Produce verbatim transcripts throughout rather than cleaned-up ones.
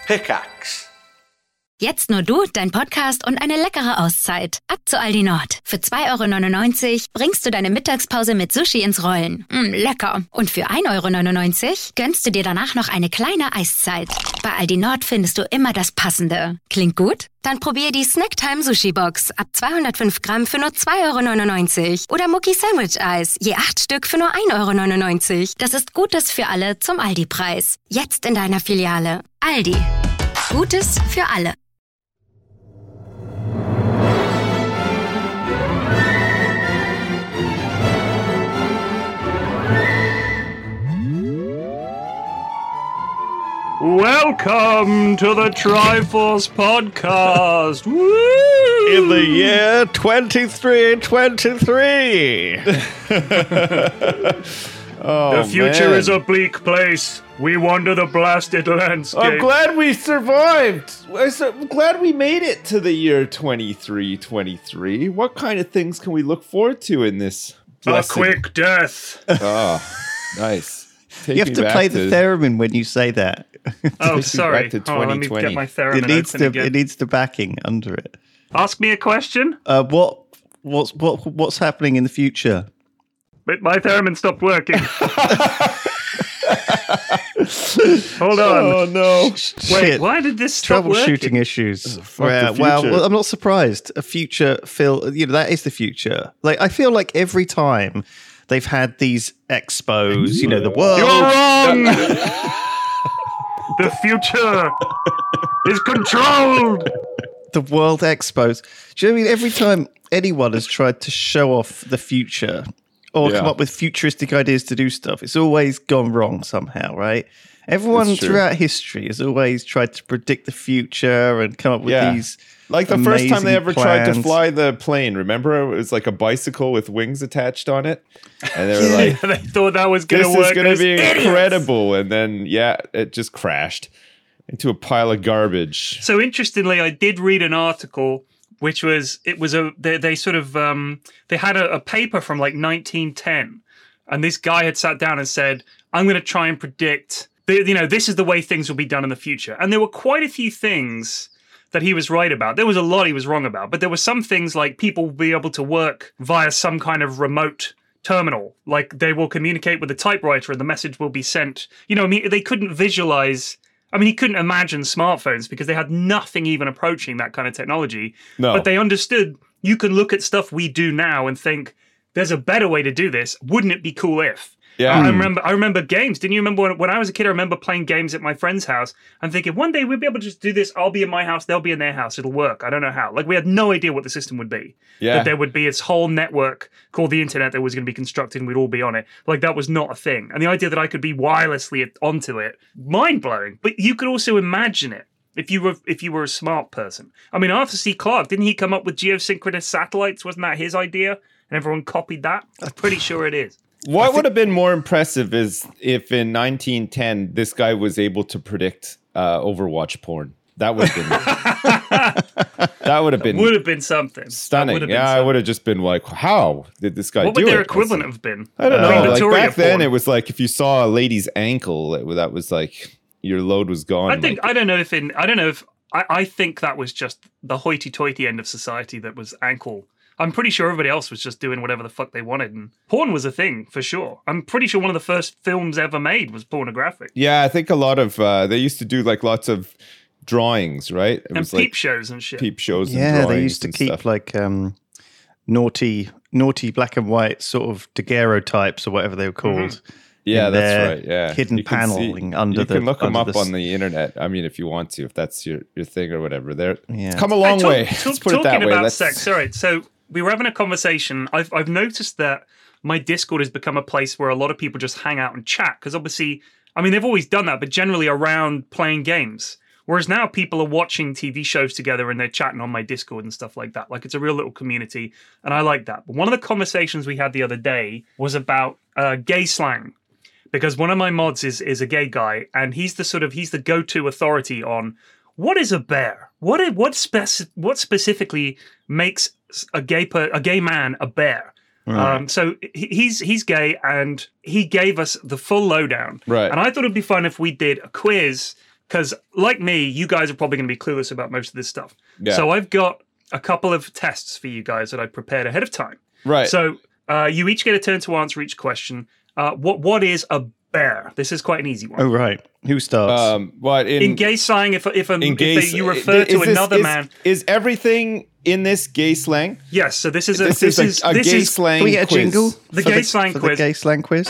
Pickaxe. Jetzt nur du, dein Podcast und eine leckere Auszeit. Ab zu Aldi Nord. Für zwei Euro neunundneunzig bringst du deine Mittagspause mit Sushi ins Rollen. Mm, lecker. Und für ein Euro neunundneunzig gönnst du dir danach noch eine kleine Eiszeit. Bei Aldi Nord findest du immer das Passende. Klingt gut? Dann probier die Snacktime Sushi Box ab zweihundertfünf Gramm für nur zwei Euro neunundneunzig. Oder Mucki Sandwich Eis, je acht Stück für nur ein Euro neunundneunzig. Das ist Gutes für alle zum Aldi-Preis. Jetzt in deiner Filiale. Aldi. Gutes für alle. Welcome to the Triforce Podcast. Woo! In the year twenty-three twenty-three. Oh, the future man. is a bleak place. We wander the blasted landscape. I'm glad we survived. I'm glad we made it to the year twenty-three twenty-three. What kind of things can we look forward to in this blessed... A quick death. Oh, nice. Take you have to play to... the theremin when you say that. Oh, sorry. To oh, let me get my theremin it needs open the, again. It needs the backing under it. Ask me a question. Uh, what what's what what's happening in the future? But my theremin stopped working. Hold on. Oh no! Wait, Shit. why did this stop Troubleshooting working? issues. Fuck Well, the well, future. well, I'm not surprised. A future, Phil. You know that is the future. Like I feel like every time they've had these expos, you know, the world. You're wrong. The future is controlled. The World Expos. Do you know what I mean? Every time anyone has tried to show off the future or Yeah. come up with futuristic ideas to do stuff, it's always gone wrong somehow, right? Everyone It's true. throughout history has always tried to predict the future and come up with Yeah. these Like the first time they ever amazing tried to plans. fly the plane, remember? It was like a bicycle with wings attached on it. And they were like, They thought that was going this to work. is going to Those be idiots. incredible. And then, yeah, it just crashed into a pile of garbage. So interestingly, I did read an article which was it was a they, they sort of um, they had a, a paper from like nineteen ten, and this guy had sat down and said, "I'm going to try and predict, the, you know, this is the way things will be done in the future." And there were quite a few things that he was right about. There was a lot he was wrong about, but there were some things like people will be able to work via some kind of remote terminal, like they will communicate with a typewriter and the message will be sent. You know, I mean, they couldn't visualize. I mean, he couldn't imagine smartphones because they had nothing even approaching that kind of technology. No. But they understood you can look at stuff we do now and think, there's a better way to do this. Wouldn't it be cool if? Yeah. I remember I remember games. Didn't you remember when, when I was a kid, I remember playing games at my friend's house and thinking, one day we'll be able to just do this. I'll be in my house. They'll be in their house. It'll work. I don't know how. Like, we had no idea what the system would be. Yeah. That there would be this whole network called the internet that was going to be constructed and we'd all be on it. Like, that was not a thing. And the idea that I could be wirelessly onto it, mind-blowing. But you could also imagine it if you were if you were a smart person. I mean, Arthur C. Clarke, didn't he come up with geosynchronous satellites? Wasn't that his idea? And everyone copied that? I'm pretty sure it is. What would have been more impressive is if in nineteen ten this guy was able to predict uh, Overwatch porn. That would have been that would have been Would have been something. That stunning. would have been Yeah, I something. would have just been like, how did this guy What do would their it? equivalent have been? I don't Uh, know. Like Victoria back then, porn. it was like if you saw a lady's ankle, it, that was like your load was gone. I think like, I don't know if in I don't know if I, I think that was just the hoity-toity end of society that was ankle. I'm pretty sure everybody else was just doing whatever the fuck they wanted, and porn was a thing for sure. I'm pretty sure one of the first films ever made was pornographic. yeah, I think a lot of uh, they used to do like lots of drawings, right? It And was peep like shows and shit. peep shows. and Yeah, they drawings used to and keep stuff. like um, naughty, naughty black and white sort of daguerreotypes or whatever they were called. Yeah, in that's their right. Yeah, hidden You can see- paneling under you the. can look them under up the, on the internet. I mean, if you want to, if that's your, your thing or whatever. They're Yeah. it's come a Hey, long talk- way. talk- Let's put it that talking way. about Let's, sex. All right, so we were having a conversation. I've I've noticed that my Discord has become a place where a lot of people just hang out and chat because obviously, I mean, they've always done that, but generally around playing games. Whereas now people are watching T V shows together and they're chatting on my Discord and stuff like that. Like, it's a real little community, and I like that. But one of the conversations we had the other day was about uh, gay slang. Because one of my mods is is a gay guy, and he's the sort of he's the go-to authority on what is a bear. What is, what spec what specifically makes a gay per, a gay man a bear? Right. Um, so he, he's he's gay, and he gave us the full lowdown. Right. And I thought it'd be fun if we did a quiz because like me, you guys are probably going to be clueless about most of this stuff. Yeah. So I've got a couple of tests for you guys that I prepared ahead of time. Right. So uh, you each get a turn to answer each question. Uh, what What is a bear? This is quite an easy one. Oh, right. Who starts? Um, what in, In gay slang, if if, a, in if gay, they, you refer is to this- another is, man, is everything in this gay slang? yes. So this is a This, this, is a, a this gay is slang Can we get a quiz. jingle? The for gay slang for quiz. The gay slang quiz.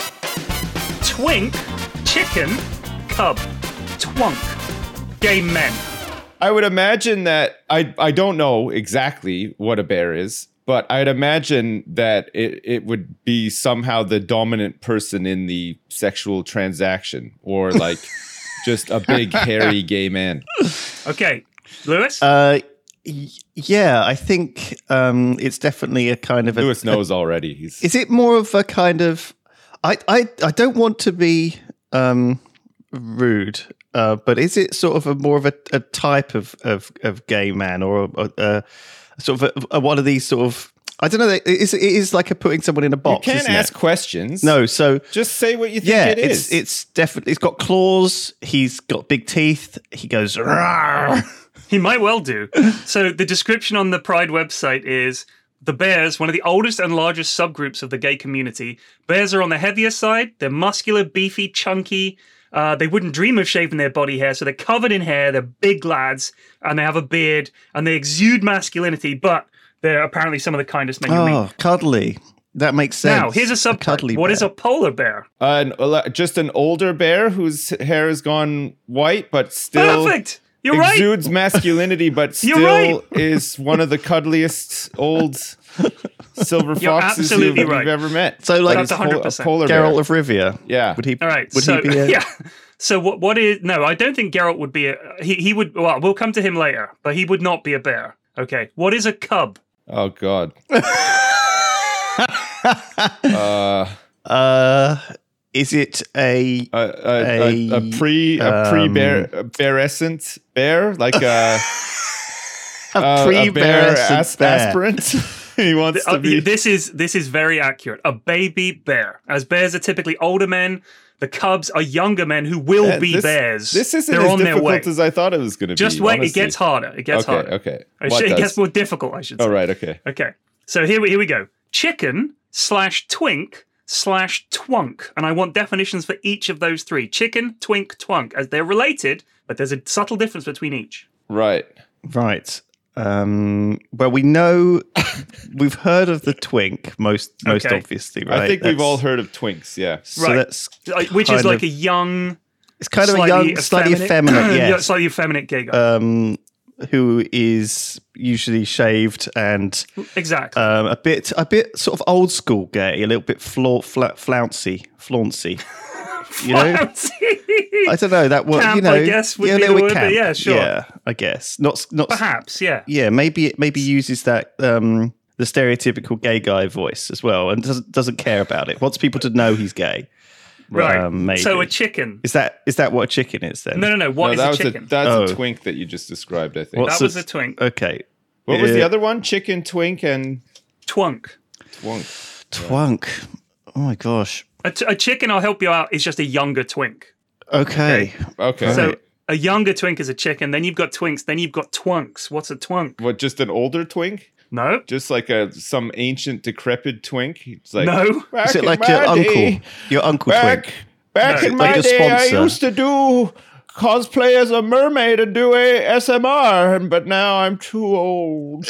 twink, chicken, cub, twunk, gay men. I would imagine that I I don't know exactly what a bear is, but I'd imagine that it, it would be somehow the dominant person in the sexual transaction, or like just a big hairy gay man. Okay, Lewis. Uh, y- yeah, I think um, it's definitely a kind of a. Lewis knows already. He's Is it more of a kind of? I I, I don't want to be um, rude, uh, but is it sort of a more of a, a type of, of, of gay man, or a, a, a sort of a, a, one of these sort of? I don't know. It is, it is like a putting someone in a you box. can't isn't ask it? questions. No, so just say what you think yeah, it it's is. it's definitely. It's got claws. He's got big teeth. He goes. "Rawr." He might well do. So the description on the Pride website is the bears, one of the oldest and largest subgroups of the gay community. Bears are on the heavier side. They're muscular, beefy, chunky. Uh, they wouldn't dream of shaving their body hair, so they're covered in hair. They're big lads, and they have a beard, and they exude masculinity, but they're apparently some of the kindest men you'll meet. Oh, cuddly. That makes sense. Now, here's a subtype. cuddly What bear. is a polar bear? Uh, an, just an older bear whose hair has gone white, but still Perfect! You're right! exudes masculinity, but You're still right. is one of the cuddliest old silver You're foxes absolutely you've, right. you've ever met. So, like, That's He's one hundred pol- a percent. polar bear. Geralt of Rivia? Yeah. Would he? All right, Would so, he be a? yeah. So what? What is? No, I don't think Geralt would be a. He he would. Well, we'll come to him later, but he would not be a bear. Okay. What is a cub? Oh God. uh, Uh, is it a? a, a, a, a pre a Um, pre bear a bearescent bear like a A a, a pre bear bear as- aspirant. He wants Uh, to be. this is this is very accurate. A baby bear. As bears are typically older men, the cubs are younger men who will Yeah, be this, bears. This isn't They're as on their way. difficult as I thought it was going to be. Just wait. honestly. It gets harder. It gets okay, harder. okay. It, What sh- it does? gets more difficult, I should say. All right, okay. Okay. So here we here we go. Chicken slash twink slash twunk, and I want definitions for each of those three: chicken, twink, twunk, as they're related, but there's a subtle difference between each. Right. Right. Um, well, we know we've heard of the twink most most Okay. obviously, right? I think we've That's- all heard of twinks. Yeah. So Right. that's Uh, Which is kind like of- a young, it's kind of a slightly young, slightly effeminate, yeah, yes, slightly effeminate gay guy. um, who is usually shaved and exactly. um, a bit, a bit sort of old school gay, a little bit fla- fla- flouncy, flauncy. You know, I don't know that word. Camp, You know, I guess, would yeah, a be the little bit word, but camp. yeah, sure. Yeah, I guess not. Not Perhaps, yeah. yeah, maybe it maybe uses that um, the stereotypical gay guy voice as well, and doesn't doesn't care about it. Wants people to know he's gay. Right. Um, maybe. So a chicken. Is that is that what a chicken is then? No, no, no. What no, is that a was chicken? a that's Oh. a twink that you just described. I think. What's that was a- a twink. Okay. What was the Yeah. other one? Chicken, twink, and Twunk. twunk. Twunk. Oh my gosh. A, t- a chicken, I'll help you out, is just a younger twink. Okay. Okay. So a younger twink is a chicken. Then you've got twinks. Then you've got twunks. What's a twunk? what? Just an older twink? No. Just like a some ancient decrepit twink? It's like No. back Is it in like my your day- uncle? Your uncle Back, twink? back No. in Like my a day, I sponsor. used to do cosplay as a mermaid and do a S M R, but now I'm too old.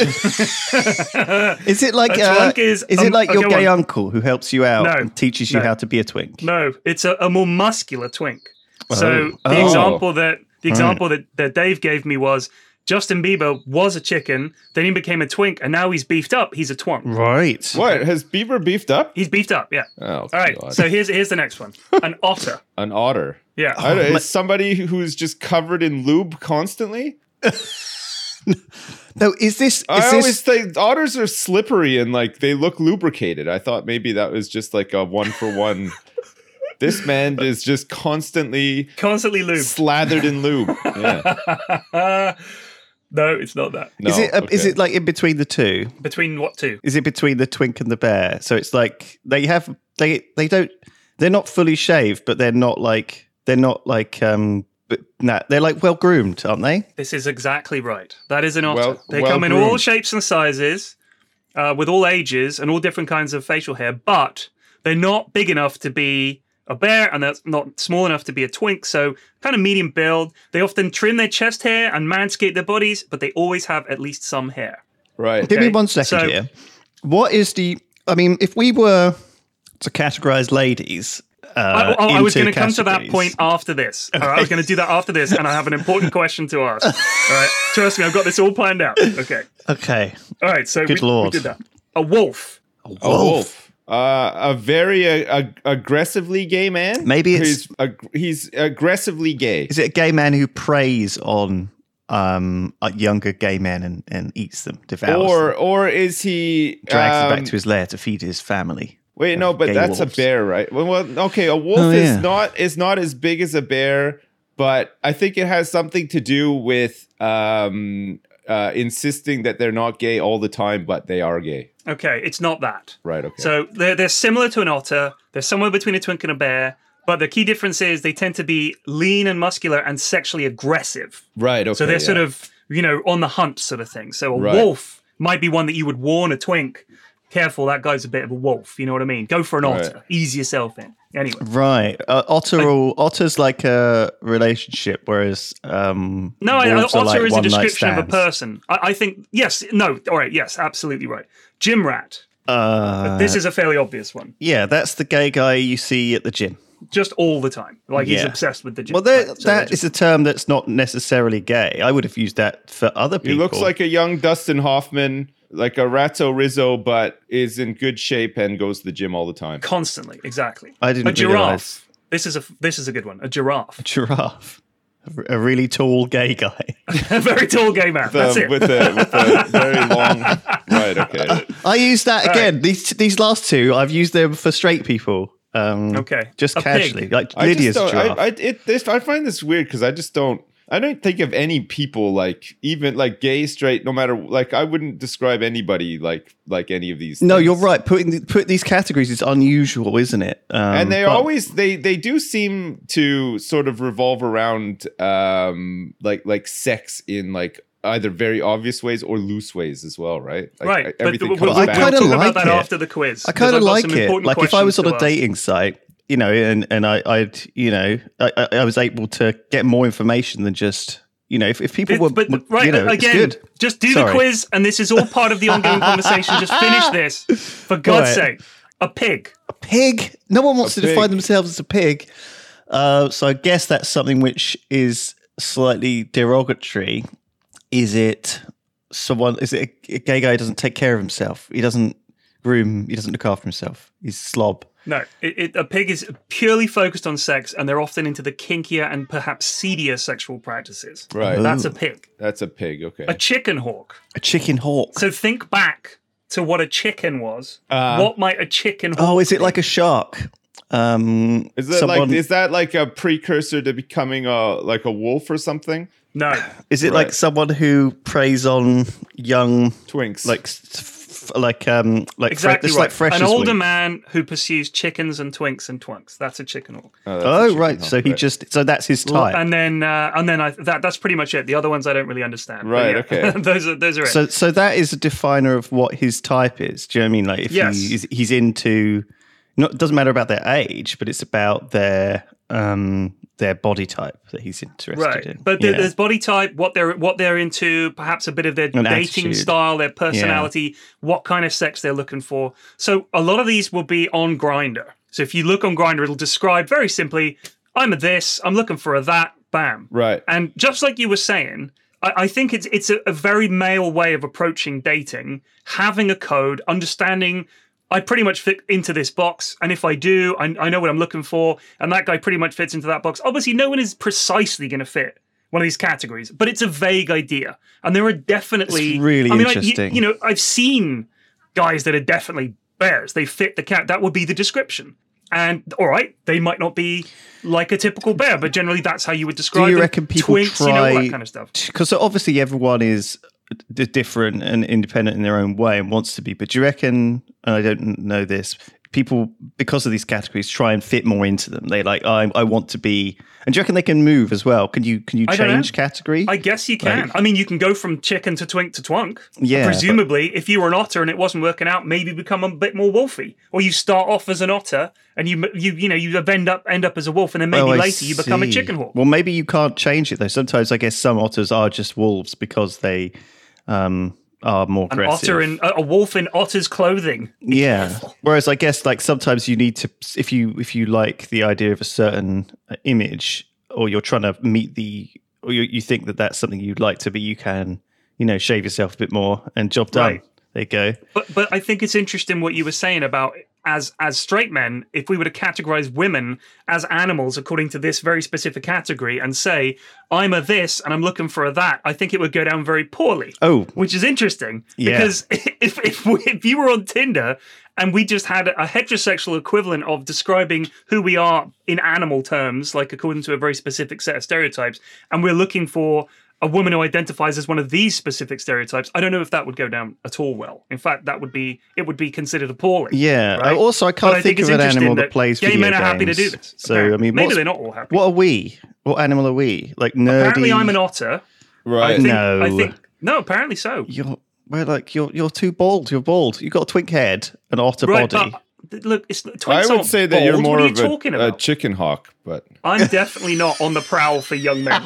Is it like A uh, twunk is- is um, it like your okay, gay one. uncle who helps you out No. and teaches you No. how to be a twink? No. It's a, a more muscular twink. So Oh. the Oh. example that the example that, that Dave gave me was Justin Bieber was a chicken, then he became a twink, and now he's beefed up. He's a twunk. Right. What? Has Beaver beefed up? He's beefed up, yeah. Oh, All right. God. So here's here's the next one. An otter. An otter. Yeah. I don't, is somebody who's just covered in lube constantly? No, is this is I this always think otters are slippery and like they look lubricated. I thought maybe that was just like a one for one. This man is just constantly Constantly lube. slathered in lube. Yeah. No, it's not that. No, is it uh, is okay. it like in between the two? Between what two? Is it between the twink and the bear? So it's like they have they they don't they're not fully shaved, but they're not like they're not like um but nah, they're like well groomed, aren't they? This is exactly right. That is an otter. Well- they well come in all groomed. shapes and sizes, uh, with all ages and all different kinds of facial hair, but they're not big enough to be a bear, and they're not small enough to be a twink, so kind of medium build. They often trim their chest hair and manscape their bodies, but they always have at least some hair. Right. Give me Okay, one second so- here. What is the? I mean, if we were to categorize ladies, uh, I, I, I was into going to come to that categories- point after this. All right, I was going to do that after this, and I have an important question to ask. All right, trust me, I've got this all planned out. Okay. Okay, All right, so Good we, Lord. we did that. A wolf. a wolf. A wolf. Uh, a very uh, ag- aggressively gay man. Maybe it's- he's, ag- he's aggressively gay. Is it a gay man who preys on um, uh, younger gay men and, and eats them, devours Or them, or is he drags them um, back to his lair to feed his family? Wait, no, but gay that's wolves. a bear, right? Well, well, okay, a wolf Oh, yeah. is not is not as big as a bear, but I think it has something to do with um, uh, insisting that they're not gay all the time, but they are gay. Okay, it's not that. Right. Okay. So they're, they're similar to an otter. They're somewhere between a twink and a bear. But the key difference is they tend to be lean and muscular and sexually aggressive. right. Okay. So they're yeah. sort of, you know, on the hunt sort of thing. So a Right. wolf might be one that you would warn a twink. Careful, that guy's a bit of a wolf. You know what I mean? Go for an Right. otter. Ease yourself in. Anyway. Right, uh, otter. Or, otter's like a relationship, whereas um, No, I, wolves otter are like is a one-night description of a stands. person. I, I think, yes, no, all right, yes, absolutely right. Gym rat. Uh, This is a fairly obvious one. yeah, that's the gay guy you see at the gym. Just all the time. Like he's Yeah. obsessed with the gym. Well, there, Right, so they're that just- is a term that's not necessarily gay. I would have used that for other He people. looks like a young Dustin Hoffman, like a Ratzo Rizzo, but is in good shape and goes to the gym all the time. constantly, exactly. I didn't a giraffe. realise. This is a this is a good one. A giraffe. giraffe, a really tall gay guy. A very tall gay man. That's Um, it. with a with a very long. Right. Okay. I use that again. These these last two, I've used them for straight people. Um, Okay. just A casually, pig. like I Lydia's just don't, giraffe. I, I, it, this, I find this weird because I just don't. I don't think of any people like even like gay, straight, no matter like I wouldn't describe anybody like like any of these. no, things. you're right. Putting the, put these categories is unusual, isn't it? Um, And they but- always they they do seem to sort of revolve around um like like sex in like either very obvious ways or loose ways as well, right? Like, right. But everything we'll, comes we'll, I back. we'll kinda talk like about that it. after the quiz. I kind of because I've got like some it. important Like if I was on questions a to ask. dating site, you know, and and I, I'd, you know, I, I I was able to get more information than just, you know, if, if people It- were, but were- right you know, it's again, good. just do Sorry. the quiz, and this is all part of the ongoing conversation. Just finish this, for God's Right. sake. A pig. A pig. No one wants A to define pig. themselves as a pig. Uh, so I guess that's something which is slightly derogatory. Is it someone? Is it a, a gay guy who doesn't take care of himself? He doesn't groom. He doesn't look after himself. He's slob. No, it, it, a pig is purely focused on sex, and they're often into the kinkier and perhaps seedier sexual practices. Right. That's a pig. That's a pig. Okay. A chicken hawk. A chicken hawk. So think back to what a chicken was. Uh, what might a chicken hawk Oh, is it be? like a shark? Um, Is that someone- like is that like a precursor to becoming a like a wolf or something? No. Is it like Right. someone who preys on young, Twinks. like, f- like, um, like, Exactly it's right. like fresh An as older wheat. man who pursues chickens and twinks and twunks. That's a chicken hawk. Oh, that's a Oh, chicken right. hawk, So he right. just, so that's his type. And then, uh, and then I, that that's pretty much it. The other ones I don't really understand. But Right, yeah, okay. those are those are it. So, so that is a definer of what his type is. Do you know what I mean? Like, if Yes. he is, he's into, not, it doesn't matter about their age, but it's about their, um, their body type that he's interested Right, in. but Yeah. there there's body type, what they're what they're into, perhaps a bit of their An dating attitude. style, their personality, what kind of sex they're looking for. So a lot of these will be on Grindr. So if you look on Grindr, it'll describe very simply, "I'm a this, I'm looking for a that." Bam. Right. And just like you were saying, I, I think it's it's a, a very male way of approaching dating, having a code, understanding. I pretty much fit into this box, and if I do, I, I know what I'm looking for, and that guy pretty much fits into that box. Obviously, no one is precisely going to fit one of these categories, but it's a vague idea, and there are definitely It's really I mean, I- you- interesting. you know, I've seen guys that are definitely bears. They fit the cat. That would be the description. And all right, they might not be like a typical bear, but generally that's how you would describe Do you them. reckon people Twinks, try, you know, all that kind of stuff. Because obviously everyone is d- different and independent in their own way and wants to be. But do you reckon? And I don't know this. people, because of these categories, try and fit more into them. They like, I, I want to be. And do you reckon they can move as well? Can you can you I don't change know. category? I guess you can. Like- I mean, you can go from chicken to twink to twunk. Yeah, Presumably, if you were an otter and it wasn't working out, maybe become a bit more wolfy. Or you start off as an otter and you you you know you end up end up as a wolf, and then maybe Oh, I later you become a see. chicken hawk. Well, maybe you can't change it though. Sometimes I guess some otters are just wolves because they um, are more An aggressive. otter in a, a wolf in otter's clothing. Yeah. Whereas I guess like sometimes you need to, if you if you like the idea of a certain uh, image, or you're trying to meet the, or you, you think that that's something you'd like to be, you can, you know, shave yourself a bit more and job done. Right. There you go. But but I think it's interesting what you were saying about as as straight men, if we were to categorize women as animals according to this very specific category and say, I'm a this and I'm looking for a that, I think it would go down very poorly. Oh. Which is interesting. Yeah. Because if if, we, if you were on Tinder and we just had a heterosexual equivalent of describing who we are in animal terms, like according to a very specific set of stereotypes, and we're looking for a woman who identifies as one of these specific stereotypes, I don't know if that would go down at all well. In fact, that would be it would be considered appalling. Yeah. right? Also, I But can't I think, think of it's an animal interesting that, that plays gay video men are happy to do games. this, So, apparently. I mean, Maybe what's- they're not all happy. What are we? What animal are we? Like nerdy? Apparently, I'm an otter. I Right. think, No. I think no. Apparently so. You're, well, like you're you're too bald. You're bald. You've got a twink head, an otter Right, body. but th- look, it's twinks I would aren't say that bald. you're more What are you of a, talking a about? chicken hawk, but I'm definitely not on the prowl for young men.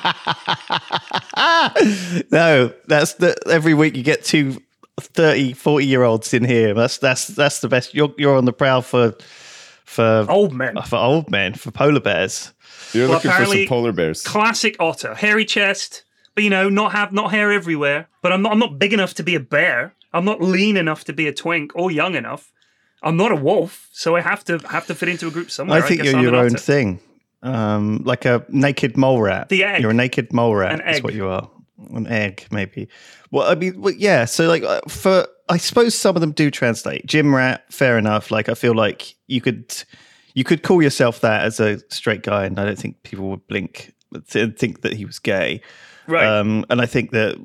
No, that's the every week you get two thirty, forty year olds in here. That's that's that's the best. You're you're on the prowl for for Old men. for old men, for polar bears. you're Well, looking for some apparently- polar bears. Classic otter, hairy chest, but you know, not have not hair everywhere. But I'm not I'm not big enough to be a bear. I'm not lean enough to be a twink or young enough. I'm not a wolf, so I have to have to fit into a group somewhere. I think guess you're I'm your an own otter. thing. Um, like a naked mole rat. The egg. You're a naked mole rat. An That's egg. what you are. An egg, maybe. Well, I mean, well, yeah. So, like, uh, for I suppose some of them do translate. Gym rat, fair enough. Like, I feel like you could you could call yourself that as a straight guy, and I don't think people would blink and think that he was gay. Right. Um, and I think that,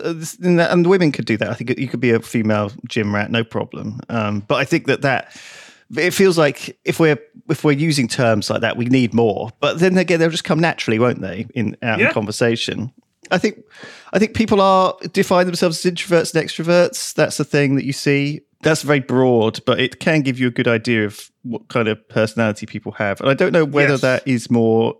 and women could do that. I think you could be a female gym rat, no problem. Um, but I think that that it feels like if we're if we're using terms like that, we need more. But then again, they'll just come naturally, won't they? In out Yeah. in conversation. I think I think people are define themselves as introverts and extroverts. That's the thing that you see. That's very broad, but it can give you a good idea of what kind of personality people have. And I don't know whether Yes. that is more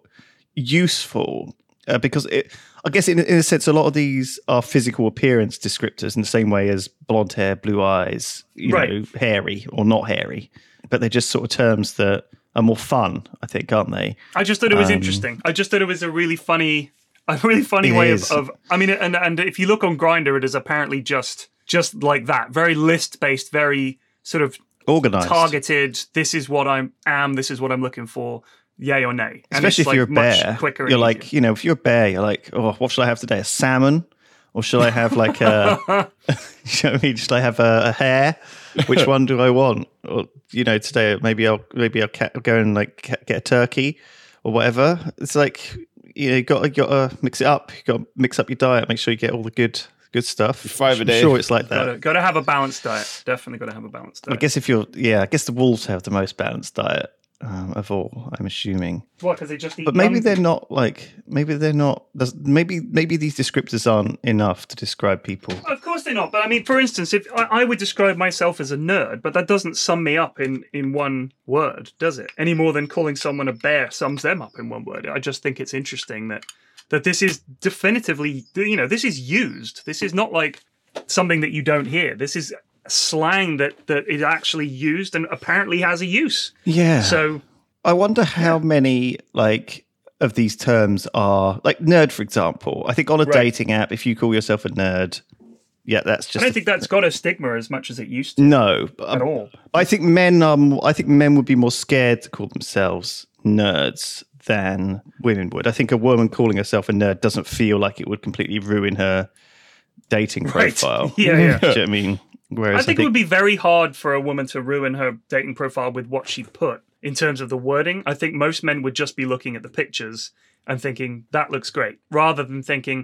useful uh, because it, I guess in, in a sense, a lot of these are physical appearance descriptors in the same way as blonde hair, blue eyes, you Right. know, hairy or not hairy. But they're just sort of terms that are more fun, I think, aren't they? I just thought it was Um, interesting. I just thought it was a really funny, a really funny It way is. of, of. I mean, and and if you look on Grindr, it is apparently just just like that, very list based, very sort of Organized. targeted. This is what I am. This is what I'm looking for. Yay or nay. And Especially it's, if you're a like, much bear. quicker and You're like, easier. you know, if you're a bear, you're like, oh, what should I have today? A salmon? Or should I have like a, you know what I mean? Should I have a, a hare? Which one do I want? Or, you know, today maybe I'll maybe I'll ca- go and like ca- get a turkey or whatever. It's like, you know, you got you got to mix it up. You got to mix up your diet. Make sure you get all the good good stuff. Five a I'm day. sure it's like that. Gotta, gotta have a balanced diet. Definitely gotta have a balanced I diet. guess if you're, yeah, I guess the wolves have the most balanced diet um, of all. I'm assuming. What? Because they just eat. But maybe young they're people? not like maybe they're not. there's- Maybe maybe these descriptors aren't enough to describe people. Of course they're not. But I mean, for instance, if I, I would describe myself as a nerd, but that doesn't sum me up in in one word, does it? Any more than calling someone a bear sums them up in one word. I just think it's interesting that that this is definitively, you know, this is used. This is not like something that you don't hear. This is slang that that is actually used and apparently has a use. Yeah. So I wonder how many like of these terms are like nerd, for example. I think on a Right. dating app, if you call yourself a nerd, yeah, that's I just don't a- think that's got a stigma as much as it used to no. at all. I think men are. More, I think men would be more scared to call themselves nerds than women would. I think a woman calling herself a nerd doesn't feel like it would completely ruin her dating Right. profile. Yeah, yeah. Do you know what I mean? Whereas I think, it would be very hard for a woman to ruin her dating profile with what she put in terms of the wording. I think most men would just be looking at the pictures and thinking, that looks great, rather than thinking,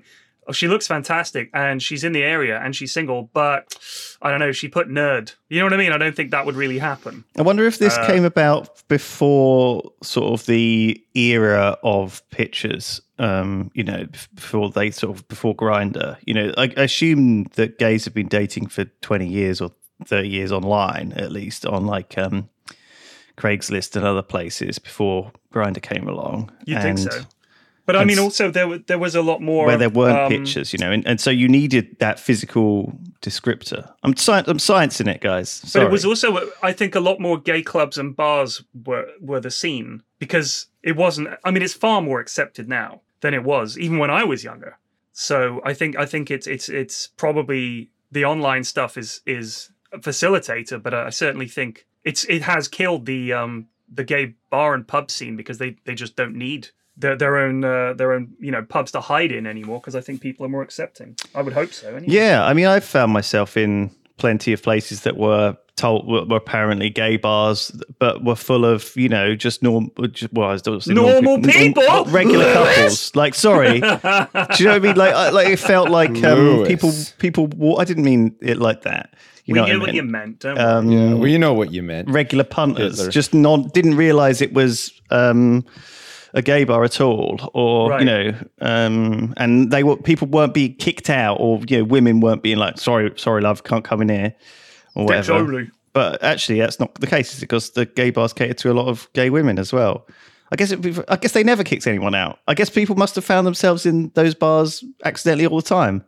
oh, she looks fantastic and she's in the area and she's single, but I don't know, she put nerd. You know what I mean? I don't think that would really happen. I wonder if this uh, came about before sort of the era of pictures, um, you know, before they sort of, before Grindr. You know, I, I assume that gays have been dating for twenty years or thirty years online, at least, on like um, Craigslist and other places before Grindr came along. You'd think so. But I mean, also there there was a lot more where there weren't um, pictures, you know, and, and so you needed that physical descriptor. I'm sci- I'm sciencing it, guys. Sorry. But it was also, I think, a lot more gay clubs and bars were were the scene, because it wasn't. I mean, it's far more accepted now than it was even when I was younger. So I think I think it's it's it's probably the online stuff is is a facilitator, but I certainly think it's it has killed the um the gay bar and pub scene, because they they just don't need their their own uh, their own you know pubs to hide in anymore, because I think people are more accepting. I would hope so. Anyway. Yeah, I mean, I've found myself in plenty of places that were told were, were apparently gay bars, but were full of you know just normal, well, I was normal people, normal, regular couples. Like, sorry, do you know what I mean? Like, I, like it felt like um, people people. I didn't mean it like that. You we know knew what, what I you meant, don't um, we? Yeah, we know what you meant. Regular punters, Hitler. just not didn't realize it was. Um, a gay bar at all, or right. you know, um, and they were people weren't being kicked out, or you know, women weren't being like, "Sorry, sorry, love, can't come in here," or whatever. Totally. But actually, that's not the case. It's because the gay bars cater to a lot of gay women as well. I guess it, I guess they never kicked anyone out. I guess people must have found themselves in those bars accidentally all the time.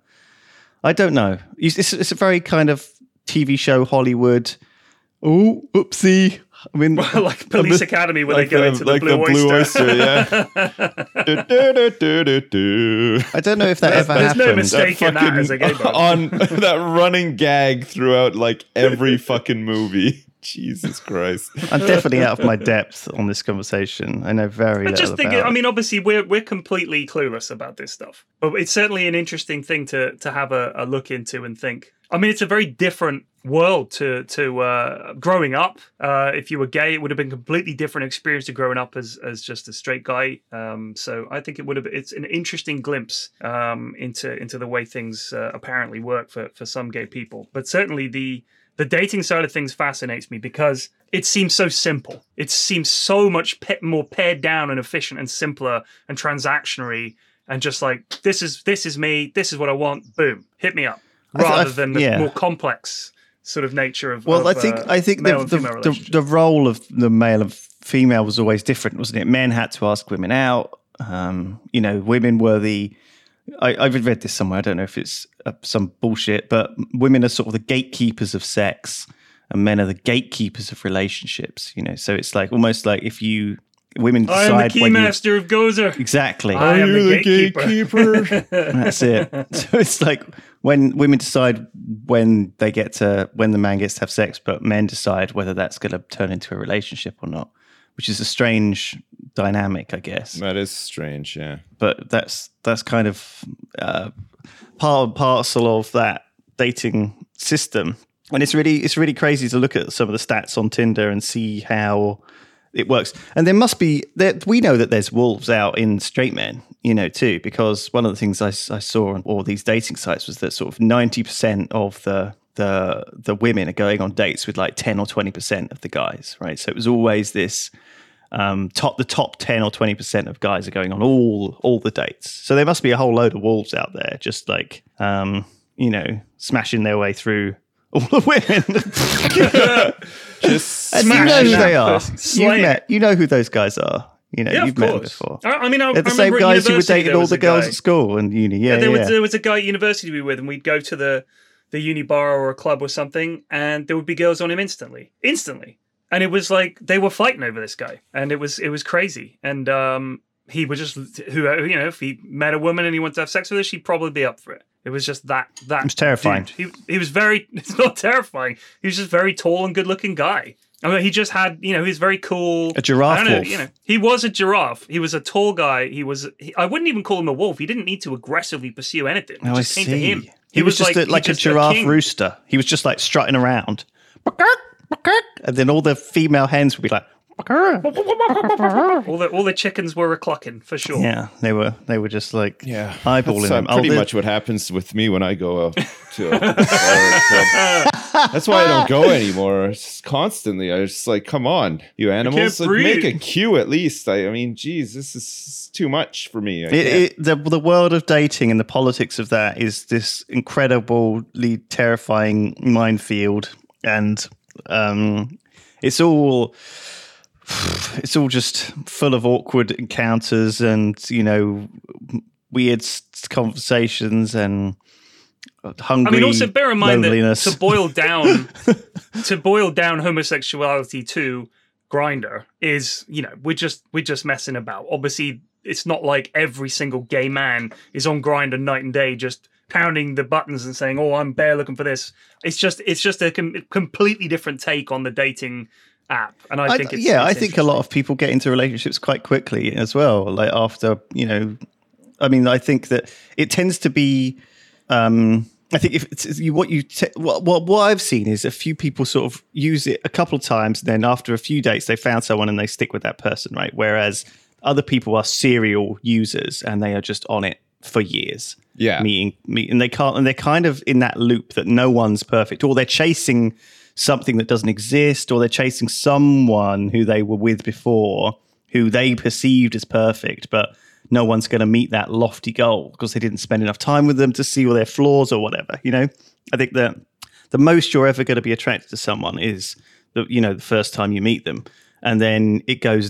I don't know. It's, it's a very kind of T V show Hollywood. Oh, oopsie. I mean, well, like Police Academy, where like they go the, into the like Blue the Oyster. Blue Oyster, yeah. do, do, do, do, do. I don't know if that there's, ever there's happened. no mistake in that as a gay bar. On that running gag throughout like every fucking movie. Jesus Christ. I'm definitely out of my depth on this conversation. I know very I little just think, about I it. mean, obviously, we're we're completely clueless about this stuff, but it's certainly an interesting thing to to have a, a look into and think. I mean, it's a very different world to to uh, growing up. Uh, if you were gay, it would have been a completely different experience to growing up as as just a straight guy. Um, so I think it would have. It's an interesting glimpse um, into into the way things uh, apparently work for for some gay people. But certainly the the dating side of things fascinates me, because it seems so simple. It seems so much pe- more pared down and efficient and simpler and transactionary, and just like, this is this is me. This is what I want. Boom, hit me up. Rather I've, than the yeah. more complex sort of nature of well, of, I think uh, I think male the and the, female the relationship. the role of the male and female was always different, wasn't it? Men had to ask women out. Um, you know, women were the. I, I've read this somewhere. I don't know if it's uh, some bullshit, but women are sort of the gatekeepers of sex, and men are the gatekeepers of relationships. You know, so it's like almost like if you women decide I am the when you keymaster of Gozer. exactly. I am Are you the the gatekeeper. gatekeeper? That's it. So it's like when women decide when they get to when the man gets to have sex, but men decide whether that's going to turn into a relationship or not, which is a strange dynamic, I guess. That is strange, yeah. But that's that's kind of uh, part and parcel of that dating system, and it's really it's really crazy to look at some of the stats on Tinder and see how it works. And there must be that we know that there's wolves out in straight men, you know, too, because one of the things I, I saw on all these dating sites was that sort of ninety percent of the the the women are going on dates with like ten or twenty percent of the guys, right? So it was always this um, top the top ten or twenty percent of guys are going on all all the dates. So there must be a whole load of wolves out there, just like um, you know, smashing their way through all the women. Just And you know who they are. Slay You it. met, you know who those guys are. You know, Yeah, of you've met them course. before. I, I mean, I, They're the I same remember at guys who were university dating there all was the a girls guy- at school and uni. Yeah, Yeah, there yeah. was there was a guy at university we were with, and we'd go to the the uni bar or a club or something, and there would be girls on him instantly, instantly, and it was like they were fighting over this guy, and it was it was crazy, and um, he was just who you know if he met a woman and he wanted to have sex with her, she'd probably be up for it. It was just that that. It was terrifying. dude. He he was very. It's not terrifying. He was just a very tall and good looking guy. I mean, he just had, you know, he was very cool. A giraffe I don't know, wolf. you know, he was a giraffe. He was a tall guy. He was. He, I wouldn't even call him a wolf. He didn't need to aggressively pursue anything. It Oh, I just came to see. him. He, was, just a, like he a just giraffe king. rooster. He was just like strutting around. And then all the female hens would be like, all the all the chickens were a clucking for sure. Yeah, they were they were just like Yeah, eyeballing that's, uh, them. pretty oh, much what happens with me when I go out to a bar club. That's why I don't go anymore. It's just constantly. I was just like, come on, you animals, like, make a queue at least. I, I mean, geez, this is too much for me. I It, can't- it, the the world of dating and the politics of that is this incredibly terrifying minefield, and um, it's all it's all just full of awkward encounters and, you know, weird s- conversations and hungry. I mean, also bear in mind loneliness. that to boil down to boil down homosexuality to Grindr is, you know, we're just we're just messing about. Obviously, it's not like every single gay man is on Grindr night and day, just pounding the buttons and saying, "Oh, I'm bare looking for this." It's just it's just a com- completely different take on the dating app, and I, I think it's, yeah, it's I think a lot of people get into relationships quite quickly as well. Like after, you know, I mean, I think that it tends to be. Um, I think if it's you, what you te- what, what what I've seen is a few people sort of use it a couple of times, and then after a few dates, they found someone and they stick with that person, right? Whereas other people are serial users and they are just on it for years. Yeah. meeting, meet, and they can't, and they're kind of in that loop that no one's perfect, or they're chasing something that doesn't exist, or they're chasing someone who they were with before, who they perceived as perfect, but no one's going to meet that lofty goal because they didn't spend enough time with them to see all their flaws or whatever. You know, I think that the most you're ever going to be attracted to someone is the, you know, the first time you meet them, and then it goes,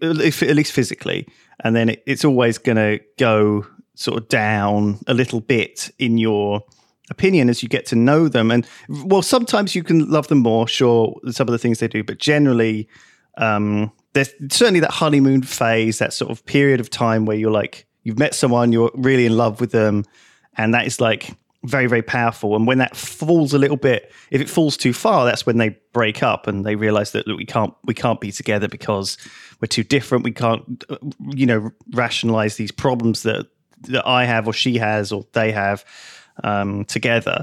at least physically, and then it, it's always going to go sort of down a little bit in your opinion as you get to know them. And well, sometimes you can love them more, sure, some of the things they do, but generally, um, there's certainly that honeymoon phase, that sort of period of time where you're like, you've met someone, you're really in love with them, and that is like very, very powerful. And when that falls a little bit, if it falls too far, that's when they break up and they realize that, look, we can't, we can't be together because we're too different. We can't, you know, rationalize these problems that that I have or she has or they have um, together.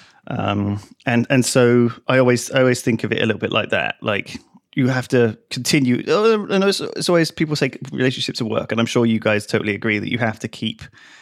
Um, and and so I always I always think of it a little bit like that, like. You have to continue. And it's, it's always people say relationships are work, and I'm sure you guys totally agree that you have to keep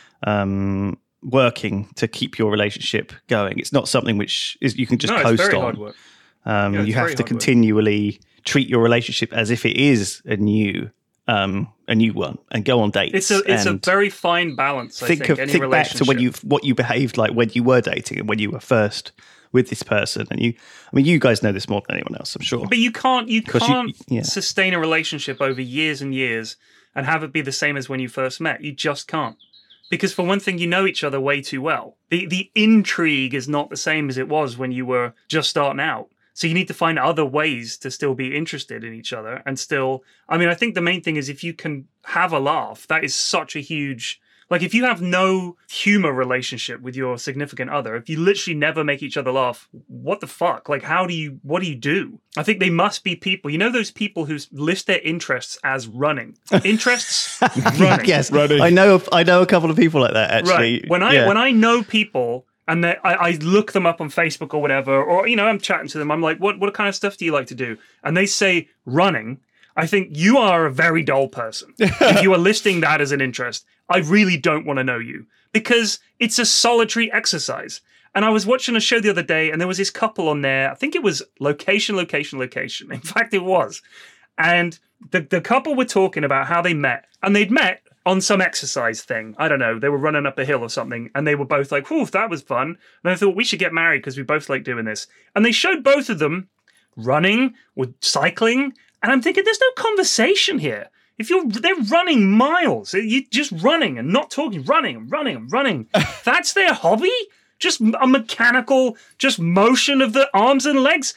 um, working to keep your relationship going. It's not something which is you can just no, coast it's very on. hard work. Um, Yeah, it's you have very to hard work. continually treat your relationship as if it is a new um, a new one, and go on dates. It's a it's a and very fine balance. I think think, of any think back to when relationship. you what you behaved like when you were dating and when you were first with this person, and you. I mean, you guys know this more than anyone else, I'm sure. But you can't you 'Cause you- can't yeah. sustain a relationship over years and years and have it be the same as when you first met. You just can't. Because for one thing, you know each other way too well. The the intrigue is not the same as it was when you were just starting out. So you need to find other ways to still be interested in each other and still I mean, I think the main thing is if you can have a laugh, that is such a huge like if you have no humor relationship with your significant other, if you literally never make each other laugh, what the fuck? Like, how do you, what do you do? I think they must be people, you know, those people who list their interests as running. Interests, running. Yes, Running. I know. I know a couple of people like that. Actually, Right. When I Yeah. when I know people and they, I, I look them up on Facebook or whatever, or you know, I'm chatting to them. I'm like, what what kind of stuff do you like to do? And they say running. I think you are a very dull person if you are listing that as an interest. I really don't want to know you because it's a solitary exercise. And I was watching a show the other day, and there was this couple on there. I think it was location, location, location. In fact, it was. And the the couple were talking about how they met, and they'd met on some exercise thing. I don't know. They were running up a hill or something, and they were both like, "Whew, that was fun." And I thought we should get married because we both like doing this. And they showed both of them running or cycling, and I'm thinking, there's no conversation here. If you're, they're running miles. You're just running and not talking, running and running and running. That's their hobby? Just a mechanical, just motion of the arms and legs.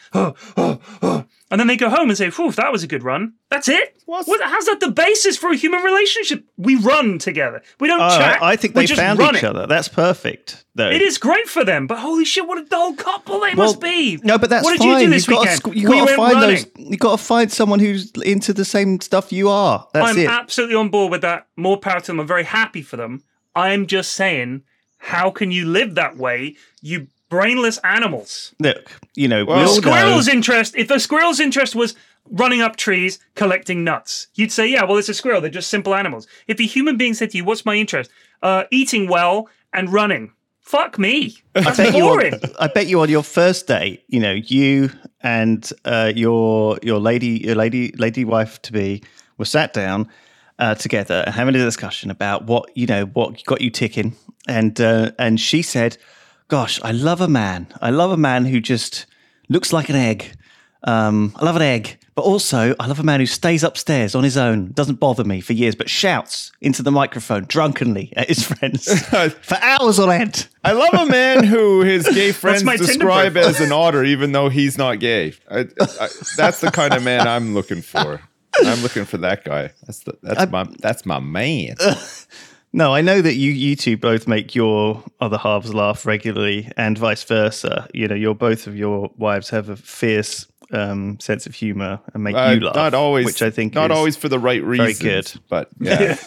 And then they go home and say, whew, that was a good run. That's it? What's- What, how's that the basis for a human relationship? We run together. We don't Oh, chat. I, I think We're they just found running. each other. That's perfect, though. It is great for them, but holy shit, what a dull couple they must be. No, but that's what did fine. you do this You've weekend? got to, you we got to went find running. those. You got to find someone who's into the same stuff you are. That's I'm it. absolutely on board with that. More power to them. I'm very happy for them. I'm just saying, how can you live that way? You brainless animals. Look, you know, Well, we all know. Squirrel's interest, if the squirrel's interest was running up trees, collecting nuts, you'd say, yeah, well, it's a squirrel. They're just simple animals. If a human being said to you, what's my interest? Uh, eating well and running. Fuck me. That's bet you boring. on, I bet you on your first date, you know, you and uh, your your lady your lady lady wife to be were sat down uh, together and having a discussion about what you know what got you ticking, and uh, and she said, "Gosh, I love a man. I love a man who just looks like an egg. Um, I love an egg, but also I love a man who stays upstairs on his own, doesn't bother me for years, but shouts into the microphone drunkenly at his friends for hours on end." I love a man who his gay friends my Tinder describe profile. as an otter, even though he's not gay. I, I, that's the kind of man I'm looking for. I'm looking for that guy. That's the, that's I- my that's my man. No, I know that you you two both make your other halves laugh regularly, and vice versa. You know, your both of your wives have a fierce um, sense of humor and make Uh, you laugh. not always, which I think not is always for the right very reasons. good. But yeah,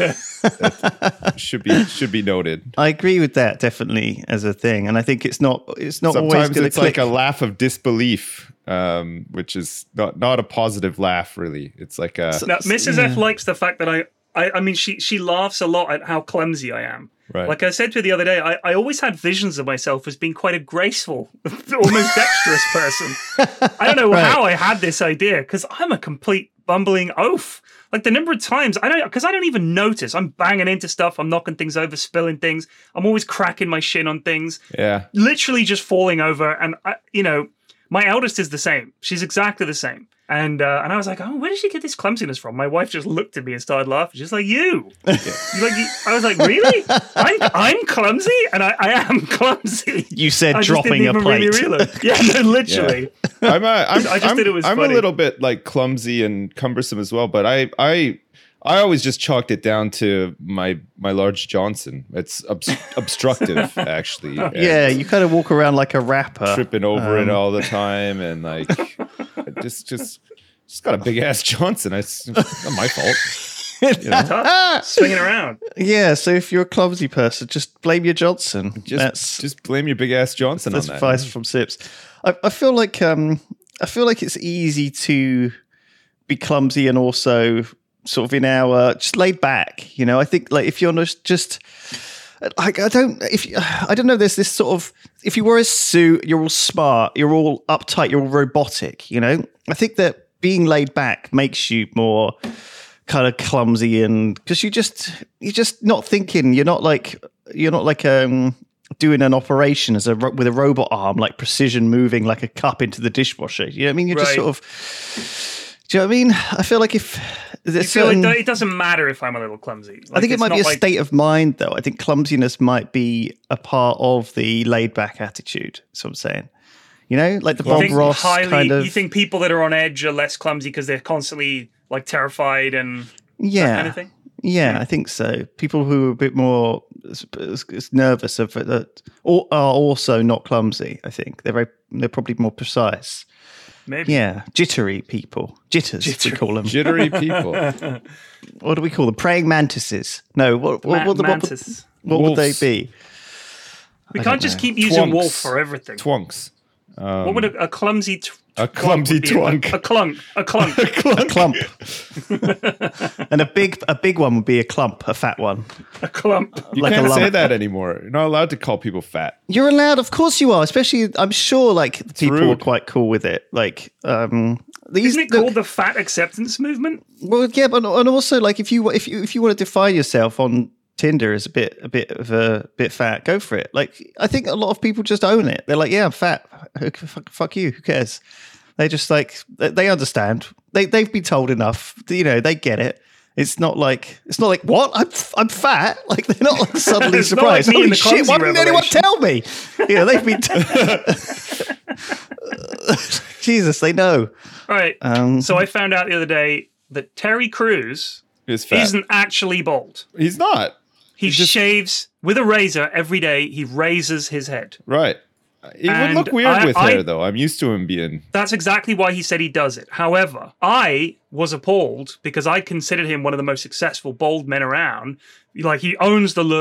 that should be should be noted. I agree with that definitely as a thing, and I think it's not it's not always Sometimes going to it's click. like a laugh of disbelief, um, which is not not a positive laugh. Really, it's like a Now, Missus Yeah. F likes the fact that I, I, I mean, she she laughs a lot at how clumsy I am. Right. Like I said to her the other day, I, I always had visions of myself as being quite a graceful, almost dexterous person. I don't know Right. how I had this idea because I'm a complete bumbling oaf. Like the number of times I don't, because I don't even notice. I'm banging into stuff. I'm knocking things over, spilling things. I'm always cracking my shin on things. yeah. Literally just falling over. And I, you know, my eldest is the same. She's exactly the same. And uh, and I was like, oh, where did she get this clumsiness from? My wife just looked at me and started laughing. She's like, you. You're like, you- I was like, really? I'm I'm clumsy, and I, I am clumsy. You said I just dropping didn't a even plate. Really realize. Yeah, no, literally. I'm a, I'm, I just I'm, did it was I'm a funny. little bit like clumsy and cumbersome as well, but I I I always just chalked it down to my my large Johnson. It's obst- obstructive actually. and Yeah, you kind of walk around like a rapper. tripping over it Um, all the time, and like I just just just got a big ass Johnson. It's not my fault. You know? Tough. Swinging around. Yeah, so if you're a clumsy person, just blame your Johnson. Just That's just blame your big ass Johnson that's on that. advice from Sips. I, I feel like um, I feel like it's easy to be clumsy and also sort of in our just laid back. You know, I think like if you're just just like I don't if you, I don't know. There's this sort of if you wear a suit, you're all smart, you're all uptight, you're all robotic. You know, I think that being laid back makes you more kind of clumsy, and because you just you're just not thinking. You're not like you're not like um doing an operation as a ro- with a robot arm, like precision moving like a cup into the dishwasher. You know what I mean? You're just Right. sort of. Do you know what I mean? I feel like if You there's feel certain, it, do- it doesn't matter if I'm a little clumsy. I Like, think it it's might be not a like- state of mind, though. I think clumsiness might be a part of the laid back attitude. That's what I'm saying. You know, like the You Bob think Ross highly, kind of. You think people that are on edge are less clumsy because they're constantly like terrified and yeah, that kind of thing? Yeah, I think so. People who are a bit more s- s- s- nervous of it that al- are also not clumsy. I think they're very, they're probably more precise. Maybe. Yeah, jittery people, jitters Jittery. we call them. Jittery people. What do we call them? Praying mantises? No, what what, Ma- what, what, would, mantis. what would they Wolves. be? We I can't don't just know. keep using Twunks. wolf for everything. Twunks. Um, What would a, a clumsy t- a twunk clumsy would be? twunk. A, a clunk. A clunk. A clump, and a big a big one would be a clump, a fat one. a clump. You like a can't say lump. that anymore. You're not allowed to call people fat. You're allowed, of course you are. Especially, I'm sure, like people are rude. quite cool with it. Like, um, these Isn't it look- called the fat acceptance movement? Well, yeah, but and also like if you if you if you want to define yourself on Tinder as a bit a bit of a bit fat, go for it. Like I think a lot of people just own it. They're like, yeah, I'm fat. Who- Fuck, fuck you. Who cares? They just like they, they understand. They they've been told enough. You know, they get it. It's not like it's not like what I'm I'm fat. Like they're not like suddenly It's not like surprised. me in Holy the shit! Why clumsy didn't anyone revelation. tell me? You know, they've been. Jesus, they know. Right. Um, so I found out the other day that Terry Crews He's fat. isn't actually bald. He's not. He just- shaves with a razor every day. He raises his head. Right. He And would look weird I- with I- hair, though. I'm used to him being. That's exactly why he said he does it. However, I was appalled because I considered him one of the most successful bald men around. Like he owns the look,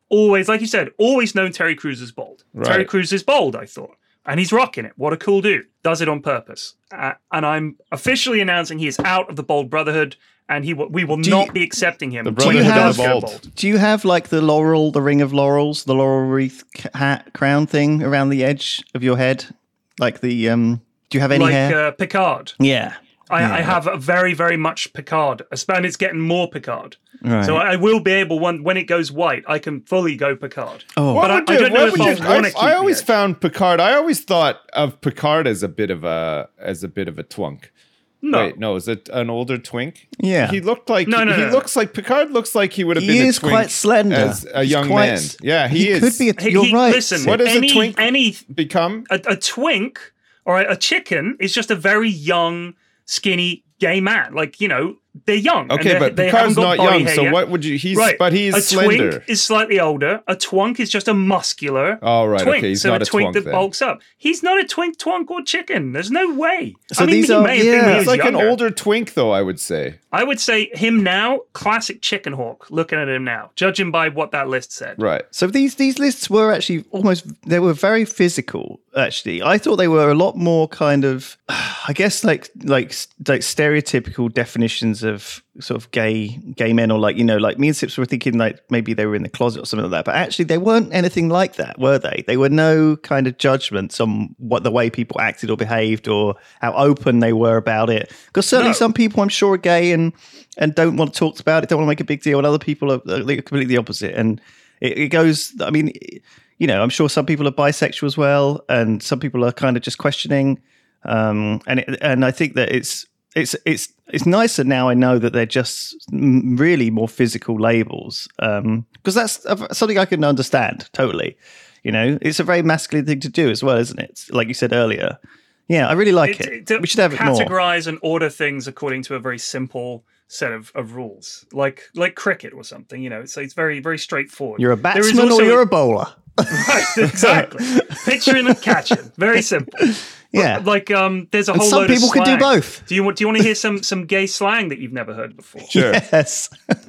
always, like you said, always known Terry Crews as bold. Right. Terry Crews is bold, I thought. And he's rocking it. What a cool dude. Does it on purpose. Uh, and I'm officially announcing he is out of the Bold Brotherhood, and he w- we will Do not you- be accepting him. The when he Brotherhood does of go Bold. bold. Do you have like the laurel, the ring of laurels, the laurel wreath ca- hat crown thing around the edge of your head? Like the, um, do you have any Like hair? uh, Picard. yeah. I, Yeah. I have a very, very much Picard, and it's getting more Picard. Right. So I will be able, when, when it goes white, I can fully go Picard. Oh. But I, would I you- don't know what if would I you- want to I, keep I the always edge. found Picard. I always thought of Picard as a bit of a as a bit of a twunk. No. Wait, no, is it an older twink? Yeah. he looked like No, no, he no, no. looks like Picard. Looks like he would have He been. is a twink quite slender. as a He's young quite man. s- Yeah, he, He is. could be a, He- you're he- right. Listen, What does a any, twink- any become. a, a twink or a, a chicken is just a very young, skinny gay man. Like, you know, they're young. and Okay, they're- but they Picard's haven't got not body young. hair So yet. what would you? He's Right. but he's a slender. twink is slightly older. A twunk is just a muscular Oh, right, twink. okay, he's so not a a twink twunk that then. bulks up. He's not a twink, twunk, or chicken. There's no way. So I mean, these he are- may have been when yeah. he He's was like an younger. older twink, though. I would say. I would say him now, classic chicken hawk. Looking at him now, judging by what that list said. Right. So these these lists were actually almost they were very physical. Actually, I thought they were a lot more kind of, I guess like like like stereotypical definitions of sort of gay gay men, or like, you know, like me and Sips were thinking like maybe they were in the closet or something like that. But actually, they weren't anything like that, were they? They were no kind of judgments on what the way people acted or behaved or how open they were about it. Because certainly No. some people, I'm sure, are gay and and don't want to talk about it, don't want to make a big deal, and other people are, are completely the opposite. And it, it goes, I mean, you know, I'm sure some people are bisexual as well, and some people are kind of just questioning. Um, and it, and I think that it's it's it's it's nicer now. I know that they're just m- really more physical labels, because that's a- something I can understand totally. You know, it's a very masculine thing to do as well, isn't it? Like you said earlier. Yeah, I really like it. to We should have it more. categorize and order things according to a very simple set of, of rules, like like cricket or something. You know, so it's very very straightforward. You're a There is batsman or also you're a bowler. right, exactly. Pitching and catching, very simple. Yeah. Like um, there's a And whole some load people of can do slang. both. Do you want Do you want to hear some some gay slang that you've never heard before? Sure. Yes.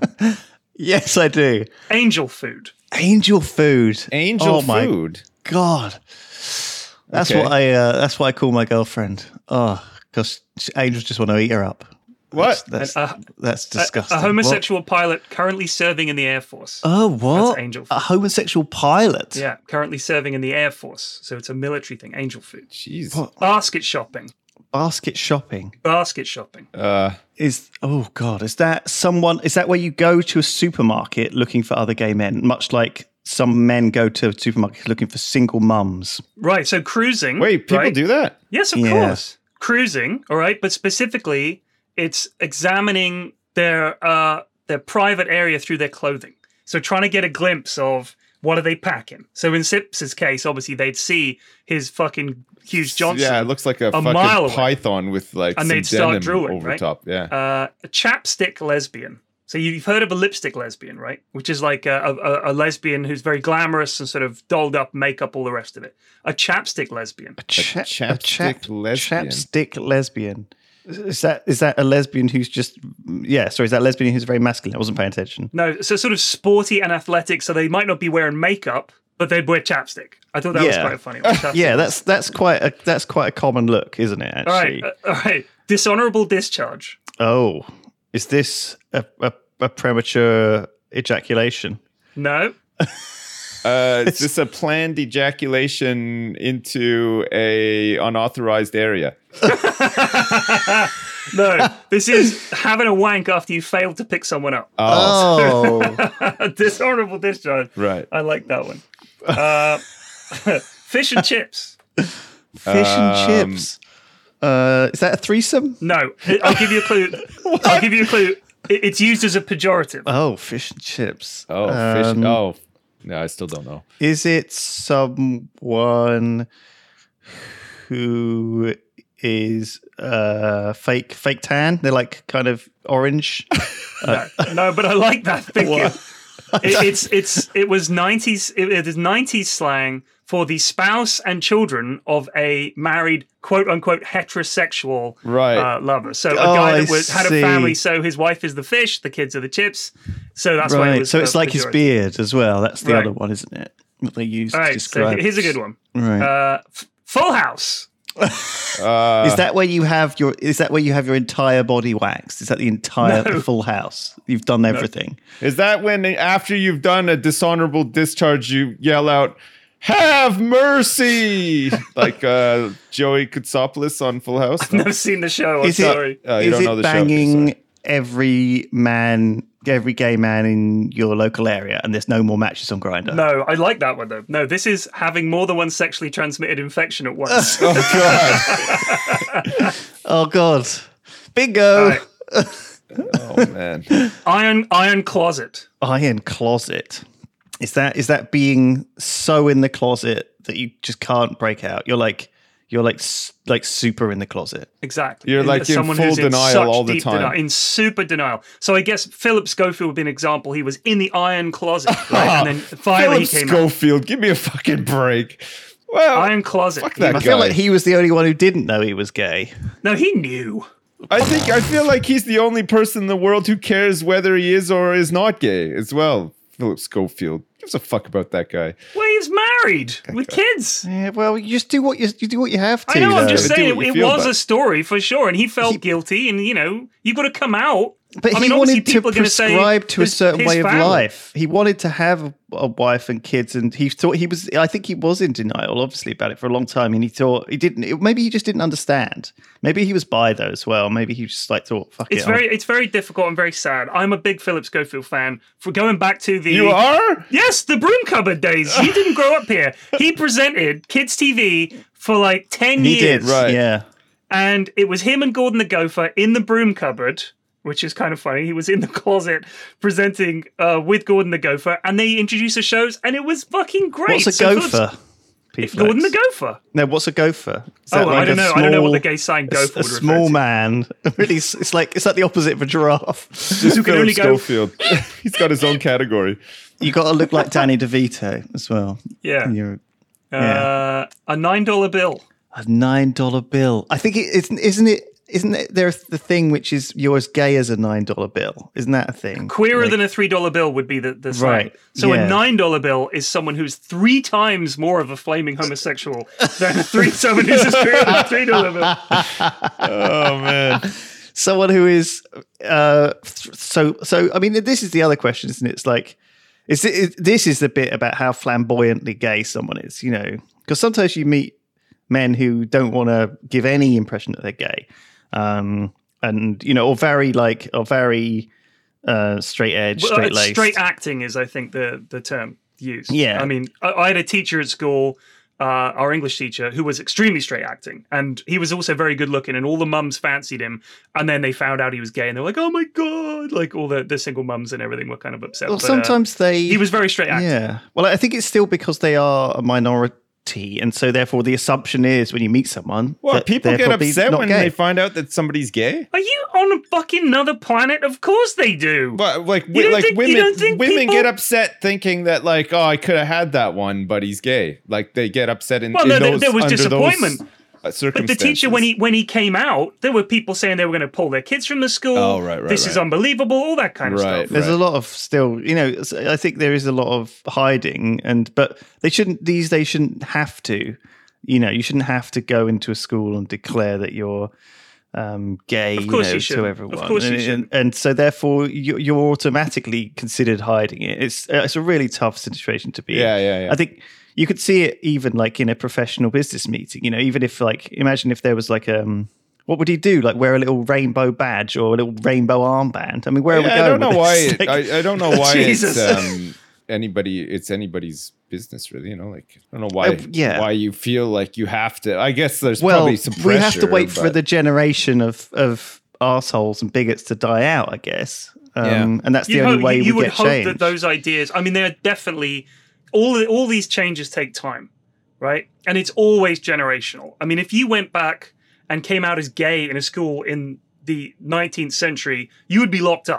Yes, I do. Angel food. Angel food. Angel oh my food. God. That's Okay. what I. Uh, that's what I call my girlfriend. Oh, because angels just want to eat her up. What? That's And, uh, that's A, disgusting. a homosexual pilot currently serving in the Air Force. What? Oh, what? That's angel food. A homosexual pilot. Yeah, currently serving in the Air Force. So it's a military thing. Angel food. Jeez. What? Basket shopping. Basket shopping Basket shopping. Uh, is. Oh God, is that someone? Is that where you go to a supermarket looking for other gay men, much like some men go to a supermarket looking for single mums? Right. So cruising. wait, people right? do that? Yes, of Yeah. course. Cruising, all right, but specifically, it's examining their uh, their private area through their clothing. So trying to get a glimpse of what are they packing. So in Sips's case, obviously they'd see his fucking Hughes Johnson, Yeah, it looks like a, a fucking mile away. python with like And some they'd start denim drooling, over right? top. Yeah. uh, a chapstick lesbian. So you've heard of a lipstick lesbian, right? Which is like a, a, a lesbian who's very glamorous and sort of dolled up, makeup, all the rest of it. A chapstick lesbian. A, cha- chapstick lesbian. Chapstick lesbian. Is that is that a lesbian who's just? Yeah, sorry. Is that a lesbian who's very masculine? I wasn't paying attention. No, so sort of sporty and athletic. So they might not be wearing makeup, but they'd wear chapstick. I thought that was Yeah. quite funny. Chapstick. Yeah, that's that's quite a that's quite a common look, isn't it? all Actually. right. Uh, all right. Dishonorable discharge. Oh, is this a, a, a premature ejaculation? No. Uh, is this a planned ejaculation into a unauthorized area? No. This is having a wank after you failed to pick someone up. Oh, Dishonorable discharge. Right. I like that one. Uh, fish and chips. fish and Um, chips. Uh, is that a threesome? No. I'll give you a clue. I'll give you a clue. It- It's used as a pejorative. Oh, fish and chips. Oh, fish. Um, Oh, no, I still don't know. Is it someone who is uh, fake fake tan? They're like kind of orange. No, no, but I like that thinking. What? It, it's it's it was nineties. It, it is nineties slang for the spouse and children of a married, quote unquote, heterosexual Right. uh, lover. So a Oh, guy I that was, had a see. family, so his wife is the fish, the kids are the chips. So that's why it Right. was. So it's uh, like his pejorative. beard as well. That's the Right. other one, isn't it? What they use All to right, describe. so here's a good one. Right. Uh, F- Full House. Uh, is that where you have your? Is that where you have your entire body waxed? Is that the entire No. Full House? You've done everything. is that when after you've done a dishonorable discharge, you yell out, "Have mercy!" like uh, Joey Kutsopoulos on Full House? I've never seen the show. I'm Is it- sorry. Oh, you Is don't know it the show. banging Sorry. every man, every gay man in your local area, and there's no more matches on Grindr? No, I like that one though. No, this is having more than one sexually transmitted infection at once. Oh god! Oh God, bingo! All right. Oh man! Iron Iron Closet. Iron closet. Is that is that being so in the closet that you just can't break out? You're like you're like s- like super in the closet. Exactly. You're In- like in someone full who's in denial such all the deep time. denial- in super denial. So I guess Philip Schofield would be an example. He was in the iron closet, right? And then finally Philip he came out. Schofield, give me a fucking break. Well, Iron closet. fuck that I feel guy. like he was the only one who didn't know he was gay. No, he knew. I think I feel like he's the only person in the world who cares whether he is or is not gay as well. Philip Schofield gives a fuck about that guy. Well, he's married with kids. Yeah, well, you just do what you you do what you have to. I know. I'm though. just Do saying what you it, feel was about a story for sure, and he felt He- guilty. And you know, you got to come out. But I he mean, obviously wanted to people are gonna say prescribe to a his- certain his way of family. life. He wanted to have a, a wife and kids, and he thought he was. I think he was in denial, obviously, about it for a long time. And he thought he didn't. It, maybe he just didn't understand. Maybe he was bi though as well. Maybe he just like thought, "Fuck It's it." I'll- very, it's very difficult and very sad. I'm a big Philip Schofield fan. For going back to the You are? Yes, the broom cupboard days. He didn't grow up here. He presented kids T V for like ten He years. did, Right. Yeah. And it was him and Gordon the Gopher in the broom cupboard, which is kind of funny. He was in the closet presenting uh, with Gordon the Gopher, and they introduced the shows, and it was fucking great. What's a So Philip's- gopher? P-Flex. Gordon the Gopher. No, what's a gopher? Is Oh, that I like don't a know. I don't know what small- the gay sign a, gopher a would refer small to. man. Really, s- it's like it's like the opposite of a giraffe. Just Who can Philip only go- Schofield. He's got his own category. You got to look like Danny DeVito as well. Yeah. And you're Uh, a nine dollar bill. a nine dollar bill. I think it, it's isn't it. Isn't it there the thing which is you're as gay as a nine dollar bill? Isn't that a thing? Queerer Like- than a three dollar bill would be the, the slang. Right, So yeah. a nine dollar bill is someone who's three times more of a flaming homosexual than a three someone who's as queer than a three dollar bill. Oh man. someone who is uh th- so so I mean this is the other question, isn't it? It's like is it, is- this is the bit about how flamboyantly gay someone is, you know, because sometimes you meet men who don't want to give any impression that they're gay, um and you know, or very like or very uh straight edge, Well, straight uh, laced. straight acting is, I think, the the term used. Yeah. I mean, I, I had a teacher at school, uh, our English teacher, who was extremely straight acting, and he was also very good looking, and all the mums fancied him. And then they found out he was gay, and they were like, "Oh my god!" Like all the, the single mums and everything were kind of upset. Well, But, uh, sometimes they he was very straight acting. Yeah. Well, I think it's still because they are a minority, and so therefore the assumption is when you meet someone, Well, that people they're get probably upset not when gay. they find out that somebody's gay. Are you on a fucking another planet? Of course they do. But like, You wi- don't like think- you women, don't think women people- get upset thinking that like, oh, I could have had that one, but he's gay. Like they get upset in, Well, in no, there- those, there was under disappointment. Those, uh, But the circumstances. teacher, when he when he came out, there were people saying they were going to pull their kids from the school. Oh, right, right, This is right. unbelievable. All that kind of Right. stuff. There's Right. a lot of still, you know, I think there is a lot of hiding, and but they shouldn't. These days shouldn't have to. You know, you shouldn't have to go into a school and declare that you're um, gay. Of course you know, you shouldn't. to Of everyone. course you and, shouldn't. and, and so therefore you, you're automatically considered hiding it. It's it's a really tough situation to be Yeah, in. yeah, yeah. I think you could see it even like in a professional business meeting. You know, even if like imagine if there was like um. What would he do? Like wear a little rainbow badge or a little rainbow armband? I mean, where are we Yeah, going? I don't know with why. this? It, Like- I, I don't know why Jesus. it's um, anybody. It's anybody's business, really. You know, like I don't know why. Uh, yeah. Why you feel like you have to? I guess there's well, probably some pressure. we have to wait for but- the generation of of arseholes and bigots to die out, I guess. Um, Yeah. And that's the You, only hope, way you, we you would get hope change. that those ideas. I mean, they're definitely all. All these changes take time, right? And it's always generational. I mean, if you went back and came out as gay in a school in the nineteenth century, you would be locked up.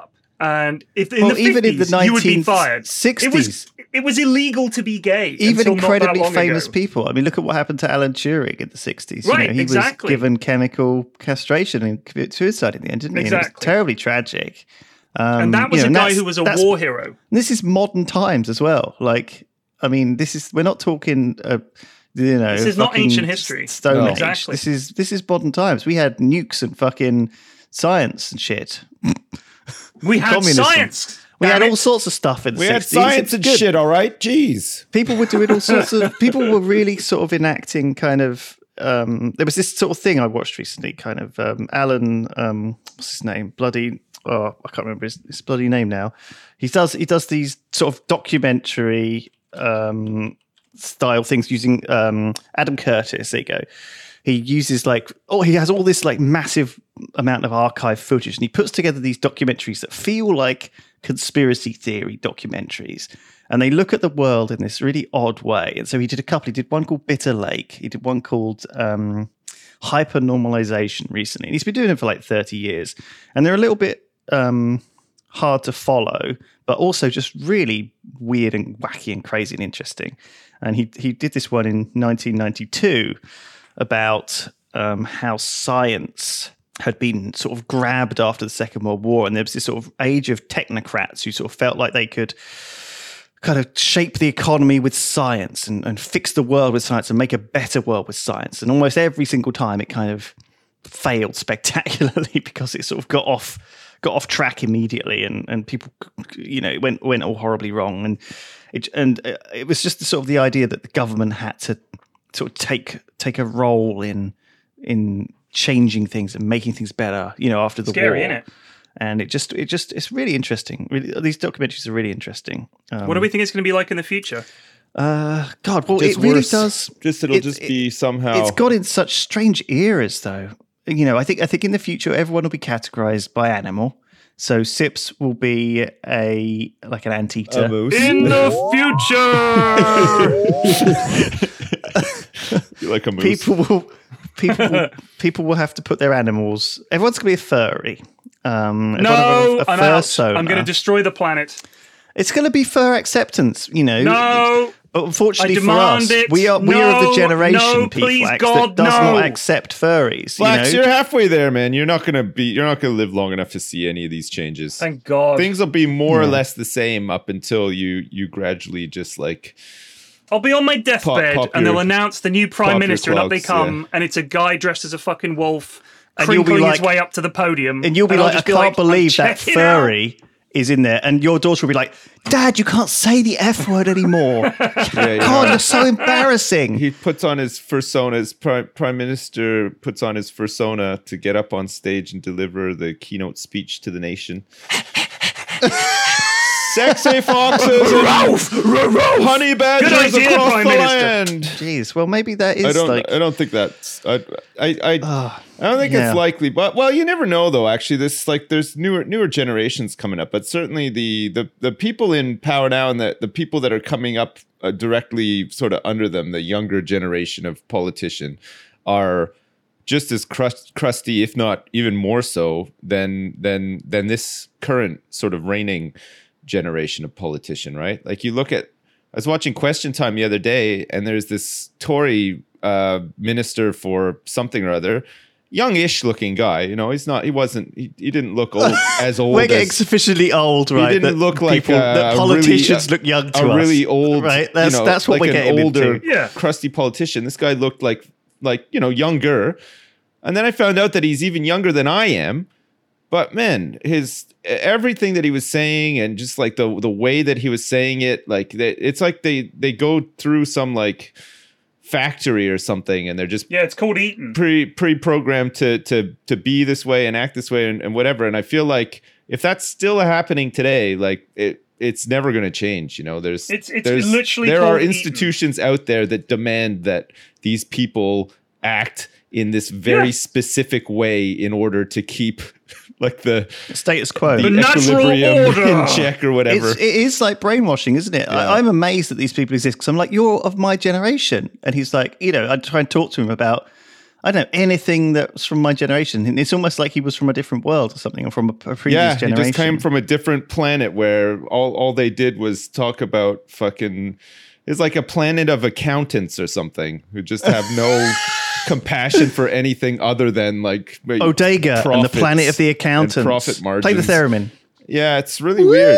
And if in Well, the even in the fifties, you would be fired. sixties. It was it was illegal to be gay. Even until not that incredibly long famous ago. people. I mean, look at what happened to Alan Turing in the sixties. Right, you know, he exactly. was given chemical castration and committed suicide in the end, didn't he? And it was Exactly. terribly tragic. Um, And that was you know, a guy that's- who was a that's- war hero. This is modern times as well. Like, I mean, this is we're not talking. Uh, you know, This is not fucking ancient history. Stone No. Age. Exactly. This is this is modern times. We had nukes and fucking science and shit. We had Communism. science. We Damn had it. all sorts of stuff in the We had sixties. science It's and good. shit, all right? Jeez. People were doing all sorts of. People were really sort of enacting kind of. Um, there was this sort of thing I watched recently, kind of um, Alan. Um, what's his name? Bloody. Oh, I can't remember his, his bloody name now. He does. He does these sort of documentary um, style things using um, Adam Curtis. There you go. He uses like oh, he has all this like massive amount of archive footage, and he puts together these documentaries that feel like conspiracy theory documentaries. And they look at the world in this really odd way. And so he did a couple. He did one called Bitter Lake. He did one called um, Hypernormalization recently. And he's been doing it for like thirty years. And they're a little bit um, hard to follow, but also just really weird and wacky and crazy and interesting. And he he did this one in nineteen ninety-two about um, how science had been sort of grabbed after the Second World War, and there was this sort of age of technocrats who sort of felt like they could kind of shape the economy with science and, and fix the world with science and make a better world with science. And almost every single time it kind of failed spectacularly because it sort of got off got off track immediately, and, and people, you know, it went went all horribly wrong. And it and it was just the sort of the idea that the government had to sort of take take a role in in changing things and making things better, you know, after the Scary, war. innit? And it just it just it's really interesting. Really, these documentaries are really interesting. Um, What do we think it's going to be like in the future? Uh, God, well, Just it really worse. does. Just it'll it- just it- be somehow. It's got in such strange eras, though. You know, I think I think in the future everyone will be categorized by animal. So Sips will be a like an anteater. a moose. In the future. You like a moose. People will people will, people will have to put their animals. Everyone's going to be a furry. Um, everyone will No, have a I'm fur out. sona. I'm going to destroy the planet. It's going to be fur acceptance. You know. No. But unfortunately I for demand us, it. we are we are of No, the generation, no, P please, Flax, God, that does no. not accept furries. Flax, you know? you're halfway there, man. You're not gonna be. You're not gonna live long enough to see any of these changes. Thank God. Things will be more or less the same up until you you gradually just like. I'll be on my deathbed pop and they'll your- announce the new prime pop your minister, and up they clogs, come, and it's a guy dressed as a fucking wolf, And you'll be crinkling his like- way up to the podium. And you'll be I'll like, I just be can't like, believe "I'm that checking out." furry is in there. And your daughter will be like, Dad, you can't say the F word anymore. Yeah, yeah. God, you're so embarrassing. He puts on his fursona. His prime, prime minister puts on his fursona to get up on stage and deliver the keynote speech to the nation. Sexy foxes and honey badgers Good idea, across Prime the Minister. land. Jeez, well, maybe that is I don't. like. I don't think that's. I. I. I, Ah, I don't think yeah. it's likely, but well, you never know though. Actually, this like there's newer newer generations coming up, but certainly the the the people in power now and the the people that are coming up uh, directly sort of under them, the younger generation of politician, are just as crust, crusty, if not even more so, than than than this current sort of reigning generation of politician. Right? Like you look at. I was watching Question Time the other day, and there's this Tory uh, minister for something or other, youngish looking guy. You know, he's not. He wasn't. He, he didn't look old as old. We're getting as, sufficiently old, he right? didn't that look like people, uh, that a politicians really, look young to a us. really old, right? That's you know, that's what like we're an getting older, into. Yeah. crusty politician. This guy looked like like you know younger, and then I found out that he's even younger than I am. But man, his everything that he was saying, and just like the the way that he was saying it, like they, it's like they they go through some like factory or something, and they're just Yeah, it's called Eaton. pre pre programmed to to to be this way and act this way and, and whatever. And I feel like if that's still happening today, like it it's never going to change. You know, there's It's- it's there's, literally there are called Eton. institutions out there that demand that these people act in this very Yeah. specific way in order to keep like the Status quo. the The natural equilibrium order. in check or whatever. It's, it is like brainwashing, isn't it? Yeah. I, I'm amazed that these people exist because I'm like, you're of my generation. And he's like, you know, I try and talk to him about, I don't know, anything that's from my generation. And it's almost like he was from a different world or something, or from a, a previous yeah, generation. he just came from a different planet where all, all they did was talk about fucking... It's like a planet of accountants or something who just have no compassion for anything other than like... Odega and the planet of the accountants. Profit margins. Play the theremin. Yeah, it's really weird.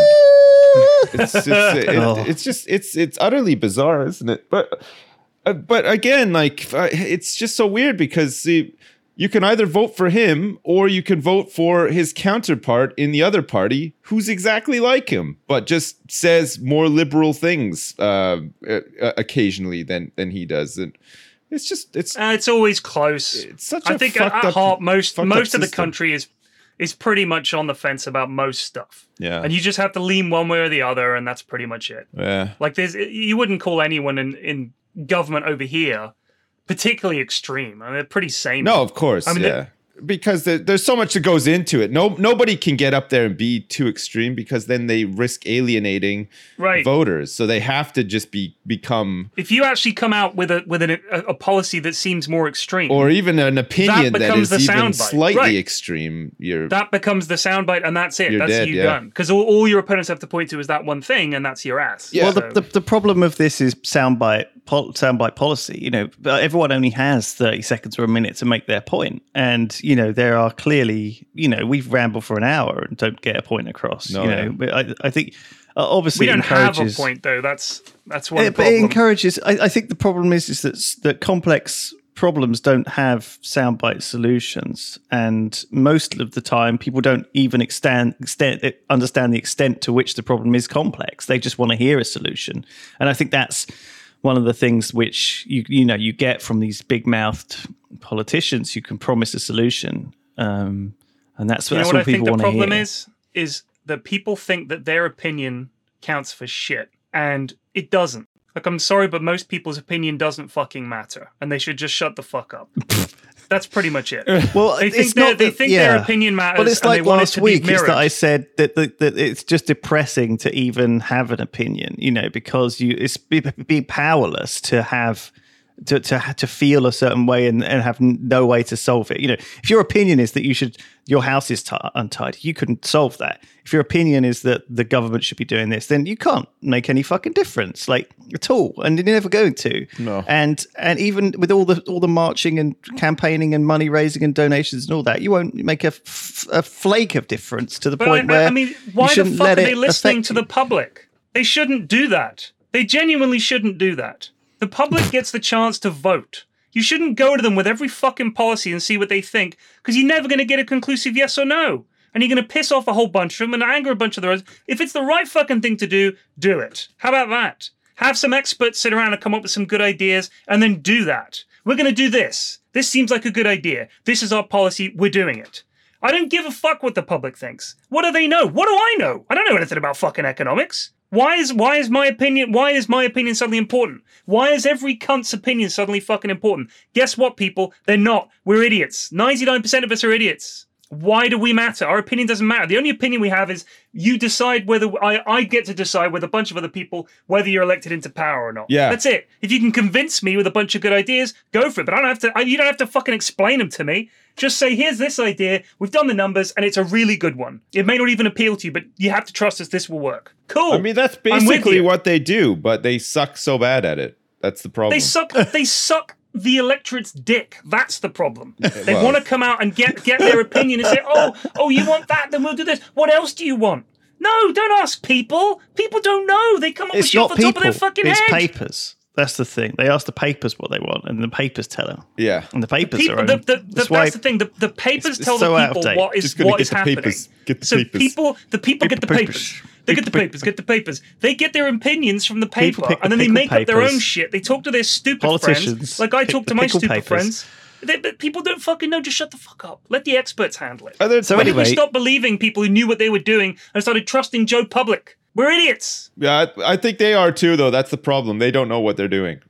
It's, it's, it, Oh. it's just, it's it's utterly bizarre, isn't it? But... Uh, but again, like uh, it's just so weird because see, you can either vote for him or you can vote for his counterpart in the other party who's exactly like him, but just says more liberal things uh, uh, occasionally than than he does. And it's just it's Uh, it's always close. it's such I a think at, fucked at up, heart, most fucked most up of the system. country is is pretty much on the fence about most stuff. Yeah. And you just have to lean one way or the other, and that's pretty much it. Yeah. Like there's, you wouldn't call anyone in in government over here particularly extreme. I mean, they're pretty sane. No, of course. I mean, yeah. Because there, there's so much that goes into it. No, nobody can get up there and be too extreme because then they risk alienating Right. voters. So they have to just be become, If you actually come out with a with an, a, a policy that seems more extreme, or even an opinion that, becomes is the even soundbite. slightly Right. extreme. You're that becomes the soundbite, and that's it. You're that's dead, you yeah. done. Because all, all your opponents have to point to is that one thing, and that's your ass. Yeah. Well, So- the, the the problem of this is soundbite pol- soundbite policy. You know, everyone only has thirty seconds or a minute to make their point, and you know there are clearly, you know, we've rambled for an hour and don't get a point across. No, you know, yeah. but I, I think uh, obviously we don't it encourages, have a point though. That's that's one It, but it problem. encourages. I, I think the problem is is that that complex problems don't have soundbite solutions, and most of the time, people don't even extend, extend understand the extent to which the problem is complex. They just want to hear a solution, and I think that's one of the things which you you know you get from these big mouthed politicians who can promise a solution, um, and that's, You know that's what what I think people the want to problem hear. is? Is that people think that their opinion counts for shit, and it doesn't. Like, I'm sorry, but most people's opinion doesn't fucking matter, and they should just shut the fuck up. That's pretty much it. Well, They think it's their- not they that- think yeah. their opinion matters. Well, it's and like they want last it to be week is mirrored. that I said that, that that it's just depressing to even have an opinion, you know, because you it's be, be powerless to have to to to feel a certain way and, and have no way to solve it. You know, if your opinion is that you should your house is t- untidy, you couldn't solve that. If your opinion is that the government should be doing this, then you can't make any fucking difference, like at all, and you're never going to. No. And and even with all the all the marching and campaigning and money raising and donations and all that, you won't make a, f- a flake of difference to the But point I, where I mean, why you the shouldn't fuck let are it they listening affect to you. the public? They shouldn't do that. They genuinely shouldn't do that. The public gets the chance to vote. You shouldn't go to them with every fucking policy and see what they think, because you're never going to get a conclusive yes or no. And you're going to piss off a whole bunch of them and anger a bunch of the rest. If it's the right fucking thing to do, do it. How about that? Have some experts sit around and come up with some good ideas, and then do that. We're going to do this. This seems like a good idea. This is our policy. We're doing it. I don't give a fuck what the public thinks. What do they know? What do I know? I don't know anything about fucking economics. Why is why is my opinion why is my opinion suddenly important? Why is every cunt's opinion suddenly fucking important? Guess what, people? They're not. We're idiots. ninety-nine percent of us are idiots. Why do we matter? Our opinion doesn't matter. The only opinion we have is you decide whether I, I get to decide with a bunch of other people whether you're elected into power or not. Yeah. That's it. If you can convince me with a bunch of good ideas, go for it. But I don't have to. I, you don't have to fucking explain them to me. Just say, here's this idea. We've done the numbers, and it's a really good one. It may not even appeal to you, but you have to trust us. This will work. Cool. I mean, that's I'm with basically you. what they do, but they suck so bad at it. That's the problem. They suck. They suck the electorate's dick. That's the problem. They Well. want to come out and get get their opinion and say, "Oh, oh, you want that? Then we'll do this." What else do you want? No, don't ask people. People don't know. They come up with It's shit not off the top people. of their fucking It's head. papers. That's the thing. They ask the papers what they want, and the papers tell them. yeah. And the papers People, are. the, own- the, the, that's that's why the thing. The, the papers it's tell so the out of people date. what is Just gonna what get is the happening. papers. Get the so papers. people, the people Get get the the papers. papers. They Get get the the papers. Get the papers. They get their opinions from the People paper, pick the and then they pickle make up their papers. own shit. They talk to their stupid Politicians friends, like I pick talk the to my pickle stupid papers. friends. They, but people don't fucking know. Just shut the fuck up. Let the experts handle it. Are there- So When did anyway, we stop believing people who knew what they were doing and started trusting Joe Public? We're idiots. Yeah, I, I think they are too, though. That's the problem. They don't know what they're doing.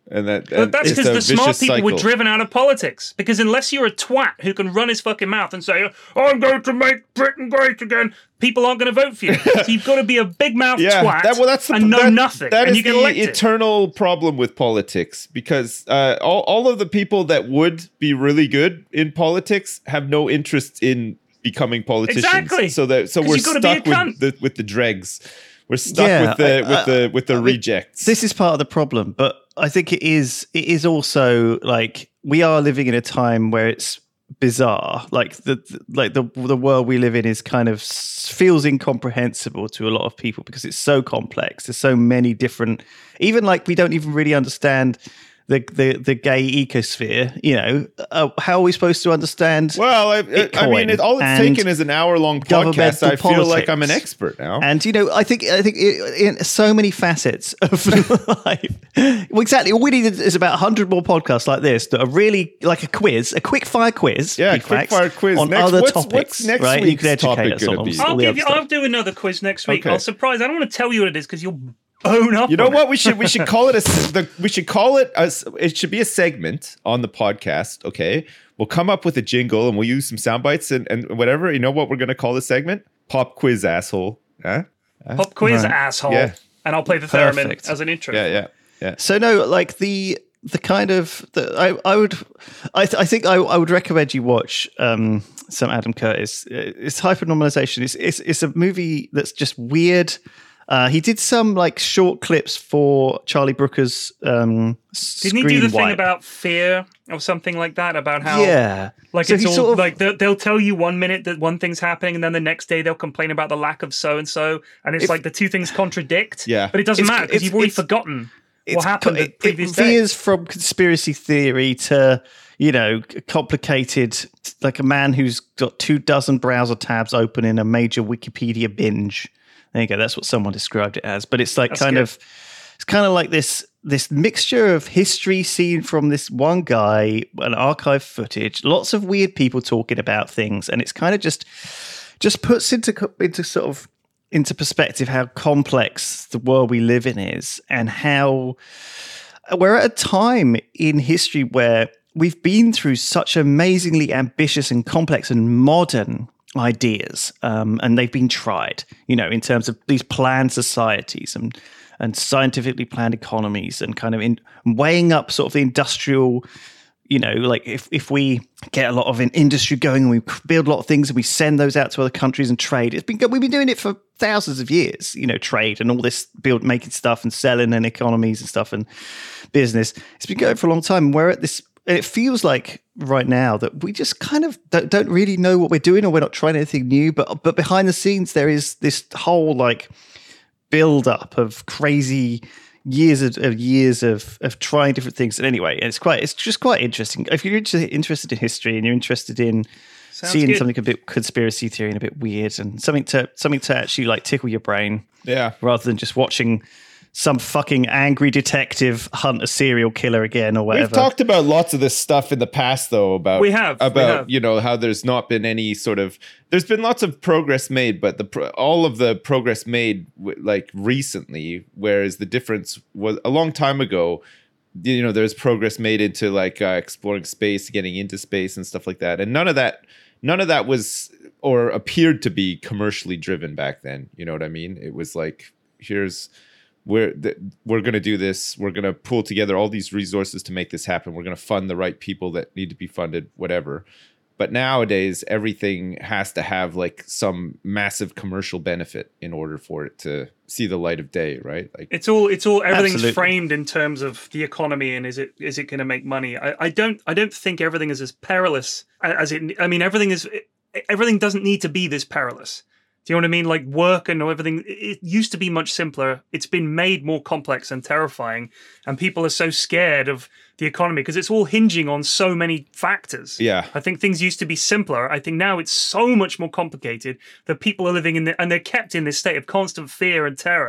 And that But and that's it's because a the smart vicious people were cycle. driven out of politics. Because unless you're a twat who can run his fucking mouth and say, I'm going to make Britain great again, people aren't going to vote for you. So you've got to be a big mouth Yeah, twat that, well, that's the, and know that, nothing. That and is you get the elected. eternal problem with politics, because uh, all, all of the people that would be really good in politics have no interest in becoming politicians. Exactly. So that so 'Cause we're you've gotta be stuck a with cunt. the with the dregs. We're stuck Yeah, with the I- with I- the with the I mean, rejects. This is part of the problem, but I think it is it is also like we are living in a time where it's bizarre. Like the like the the world we live in is kind of s- feels incomprehensible to a lot of people because it's so complex. There's so many different, even like we don't even really understand the the, the gay ecosphere. You know, uh, how are we supposed to understand? well, I, I mean, Bitcoin it, all it's and taken is an hour long podcast. governmental I feel like I'm an politics. expert now. And you know, I think I think it, in so many facets of life. Well, exactly. All we need is about a hundred more podcasts like this that are really like a quiz, a quick fire quiz. Yeah, P-Fax, quick fire quiz. on Next- other what's- topics. what's next right? You week's can educate topic us on gonna all, be? all I'll the give other you. stuff. I'll do another quiz next week. Okay. I'll surprise. I don't want to tell you what it is because you'll bone up. You know on what? it. We should we should call it a the, we should call it a, it should be a segment on the podcast. Okay, we'll come up with a jingle and we'll use some sound bites and, and whatever. You know what we're gonna call the segment? Pop quiz, asshole. Huh? Pop quiz, Right. asshole. Yeah. And I'll play the theremin Perfect. as an intro. Yeah, yeah, yeah. So no, like the the kind of the, I I would I th- I think I, I would recommend you watch um, some Adam Curtis. It's Hypernormalization. It's it's it's a movie that's just weird. Uh, he did some like short clips for Charlie Brooker's um, Didn't he do the Screen thing Wipe. about fear or something like that? About how Yeah, like So it's he all sort of- like they'll, they'll tell you one minute that one thing's happening, and then the next day they'll complain about the lack of so and so, and it's If- like the two things contradict. Yeah. but it doesn't It's- matter because it's- you've already it's- forgotten It's what happened co- the it, previous it day. veers from conspiracy theory to, you know, complicated, like a man who's got two dozen browser tabs open in a major Wikipedia binge. There you go. That's what someone described it as. But it's like That's kind good. of, it's kind of like this this mixture of history seen from this one guy, an archive footage, lots of weird people talking about things, and it's kind of just just puts into co- into sort of into perspective how complex the world we live in is, and how we're at a time in history where we've been through such amazingly ambitious and complex and modern ideas, um, and they've been tried, you know, in terms of these planned societies and and scientifically planned economies, and kind of in weighing up sort of the industrial, you know, like if, if we get a lot of an industry going and we build a lot of things and we send those out to other countries and trade, it's been we've been doing it for thousands of years, you know, trade and all this build making stuff and selling and economies and stuff and business. It's been going for a long time. We're at this, and it feels like right now that we just kind of don't, don't really know what we're doing, or we're not trying anything new. But but behind the scenes, there is this whole like build up of crazy years of, of years of of trying different things. And anyway, it's quite it's just quite interesting. If you're inter- interested in history and you're interested in Sounds seeing good. something a bit conspiracy theory and a bit weird and something to something to actually like tickle your brain, Yeah. rather than just watching some fucking angry detective hunt a serial killer again or whatever. We've talked about lots of this stuff in the past, though. About We have, we about have. you know how there's not been any sort of there's been lots of progress made, but the pro- all of the progress made w- like recently, whereas the difference was a long time ago. You know, there's progress made into like uh, exploring space, getting into space, and stuff like that, and none of that, none of that was or appeared to be commercially driven back then. You know what I mean? It was like here's. We're th- we're gonna do this. We're gonna pull together all these resources to make this happen. We're gonna fund the right people that need to be funded, whatever. But nowadays, everything has to have like some massive commercial benefit in order for it to see the light of day, right? Like, It's all it's all everything's Absolutely. framed in terms of the economy and is it is it going to make money? I, I don't I don't think everything is as perilous as it. I mean, everything is everything doesn't need to be this perilous. Do you know what I mean? Like work and everything, it used to be much simpler. It's been made more complex and terrifying, and people are so scared of the economy because it's all hinging on so many factors. Yeah. I think things used to be simpler. I think now it's so much more complicated that people are living in the, and they're kept in this state of constant fear and terror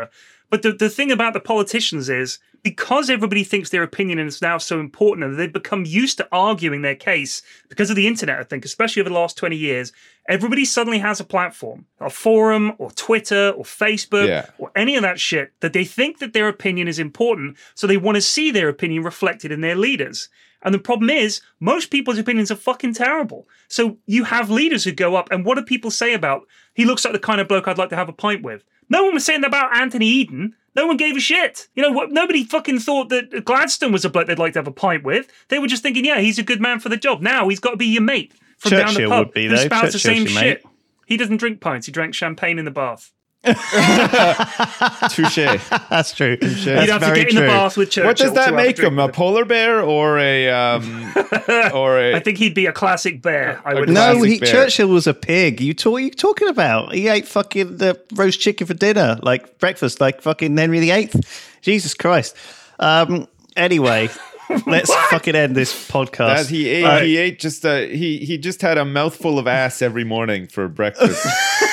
But the, the thing about the politicians is, because everybody thinks their opinion is now so important and they've become used to arguing their case because of the internet, I think, especially over the last twenty years, everybody suddenly has a platform, a forum or Twitter or Facebook Yeah. or any of that shit that they think that their opinion is important. So they want to see their opinion reflected in their leaders. And the problem is, most people's opinions are fucking terrible. So you have leaders who go up, and what do people say about, he looks like the kind of bloke I'd like to have a pint with? No one was saying that about Anthony Eden. No one gave a shit. You know, what? Nobody fucking thought that Gladstone was a bloke they'd like to have a pint with. They were just thinking, yeah, he's a good man for the job. Now he's got to be your mate from down the Churchill pub would be, who though. spouts the Churchill's same your shit. mate. He doesn't drink pints. He drank champagne in the bath. Touche. That's true. You'd That's have to very get in true. the bath with Churchill. What does to that have a make drink him? with A polar bear or a um or a I think he'd be a classic bear. I would No, classic he, bear. Churchill was a pig. You talk, you talking about? He ate fucking the roast chicken for dinner, like breakfast, like fucking Henry the Eighth. Jesus Christ. Um. Anyway, let's fucking end this podcast. That he ate. Uh, he ate just a. He he just had a mouthful of ass every morning for breakfast.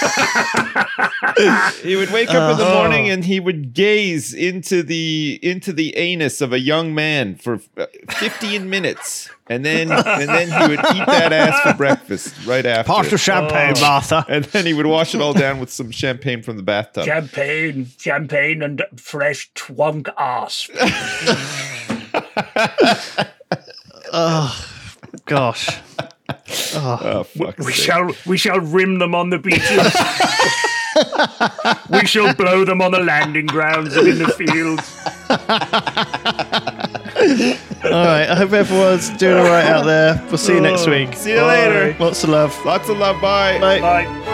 He would wake up in the morning and he would gaze into the into the anus of a young man for fifteen minutes, and then and then he would eat that ass for breakfast right after. Pass the champagne, Martha. And then he would wash it all down with some champagne from the bathtub. Champagne, champagne, and fresh twunk ass. Oh, gosh. Oh, fuck. We shall, we shall rim them on the beaches. We shall blow them on the landing grounds and in the fields. All right. I hope everyone's doing all right out there. We'll see you next week. See you later. Lots of love. Lots of love. Bye. Bye. Bye.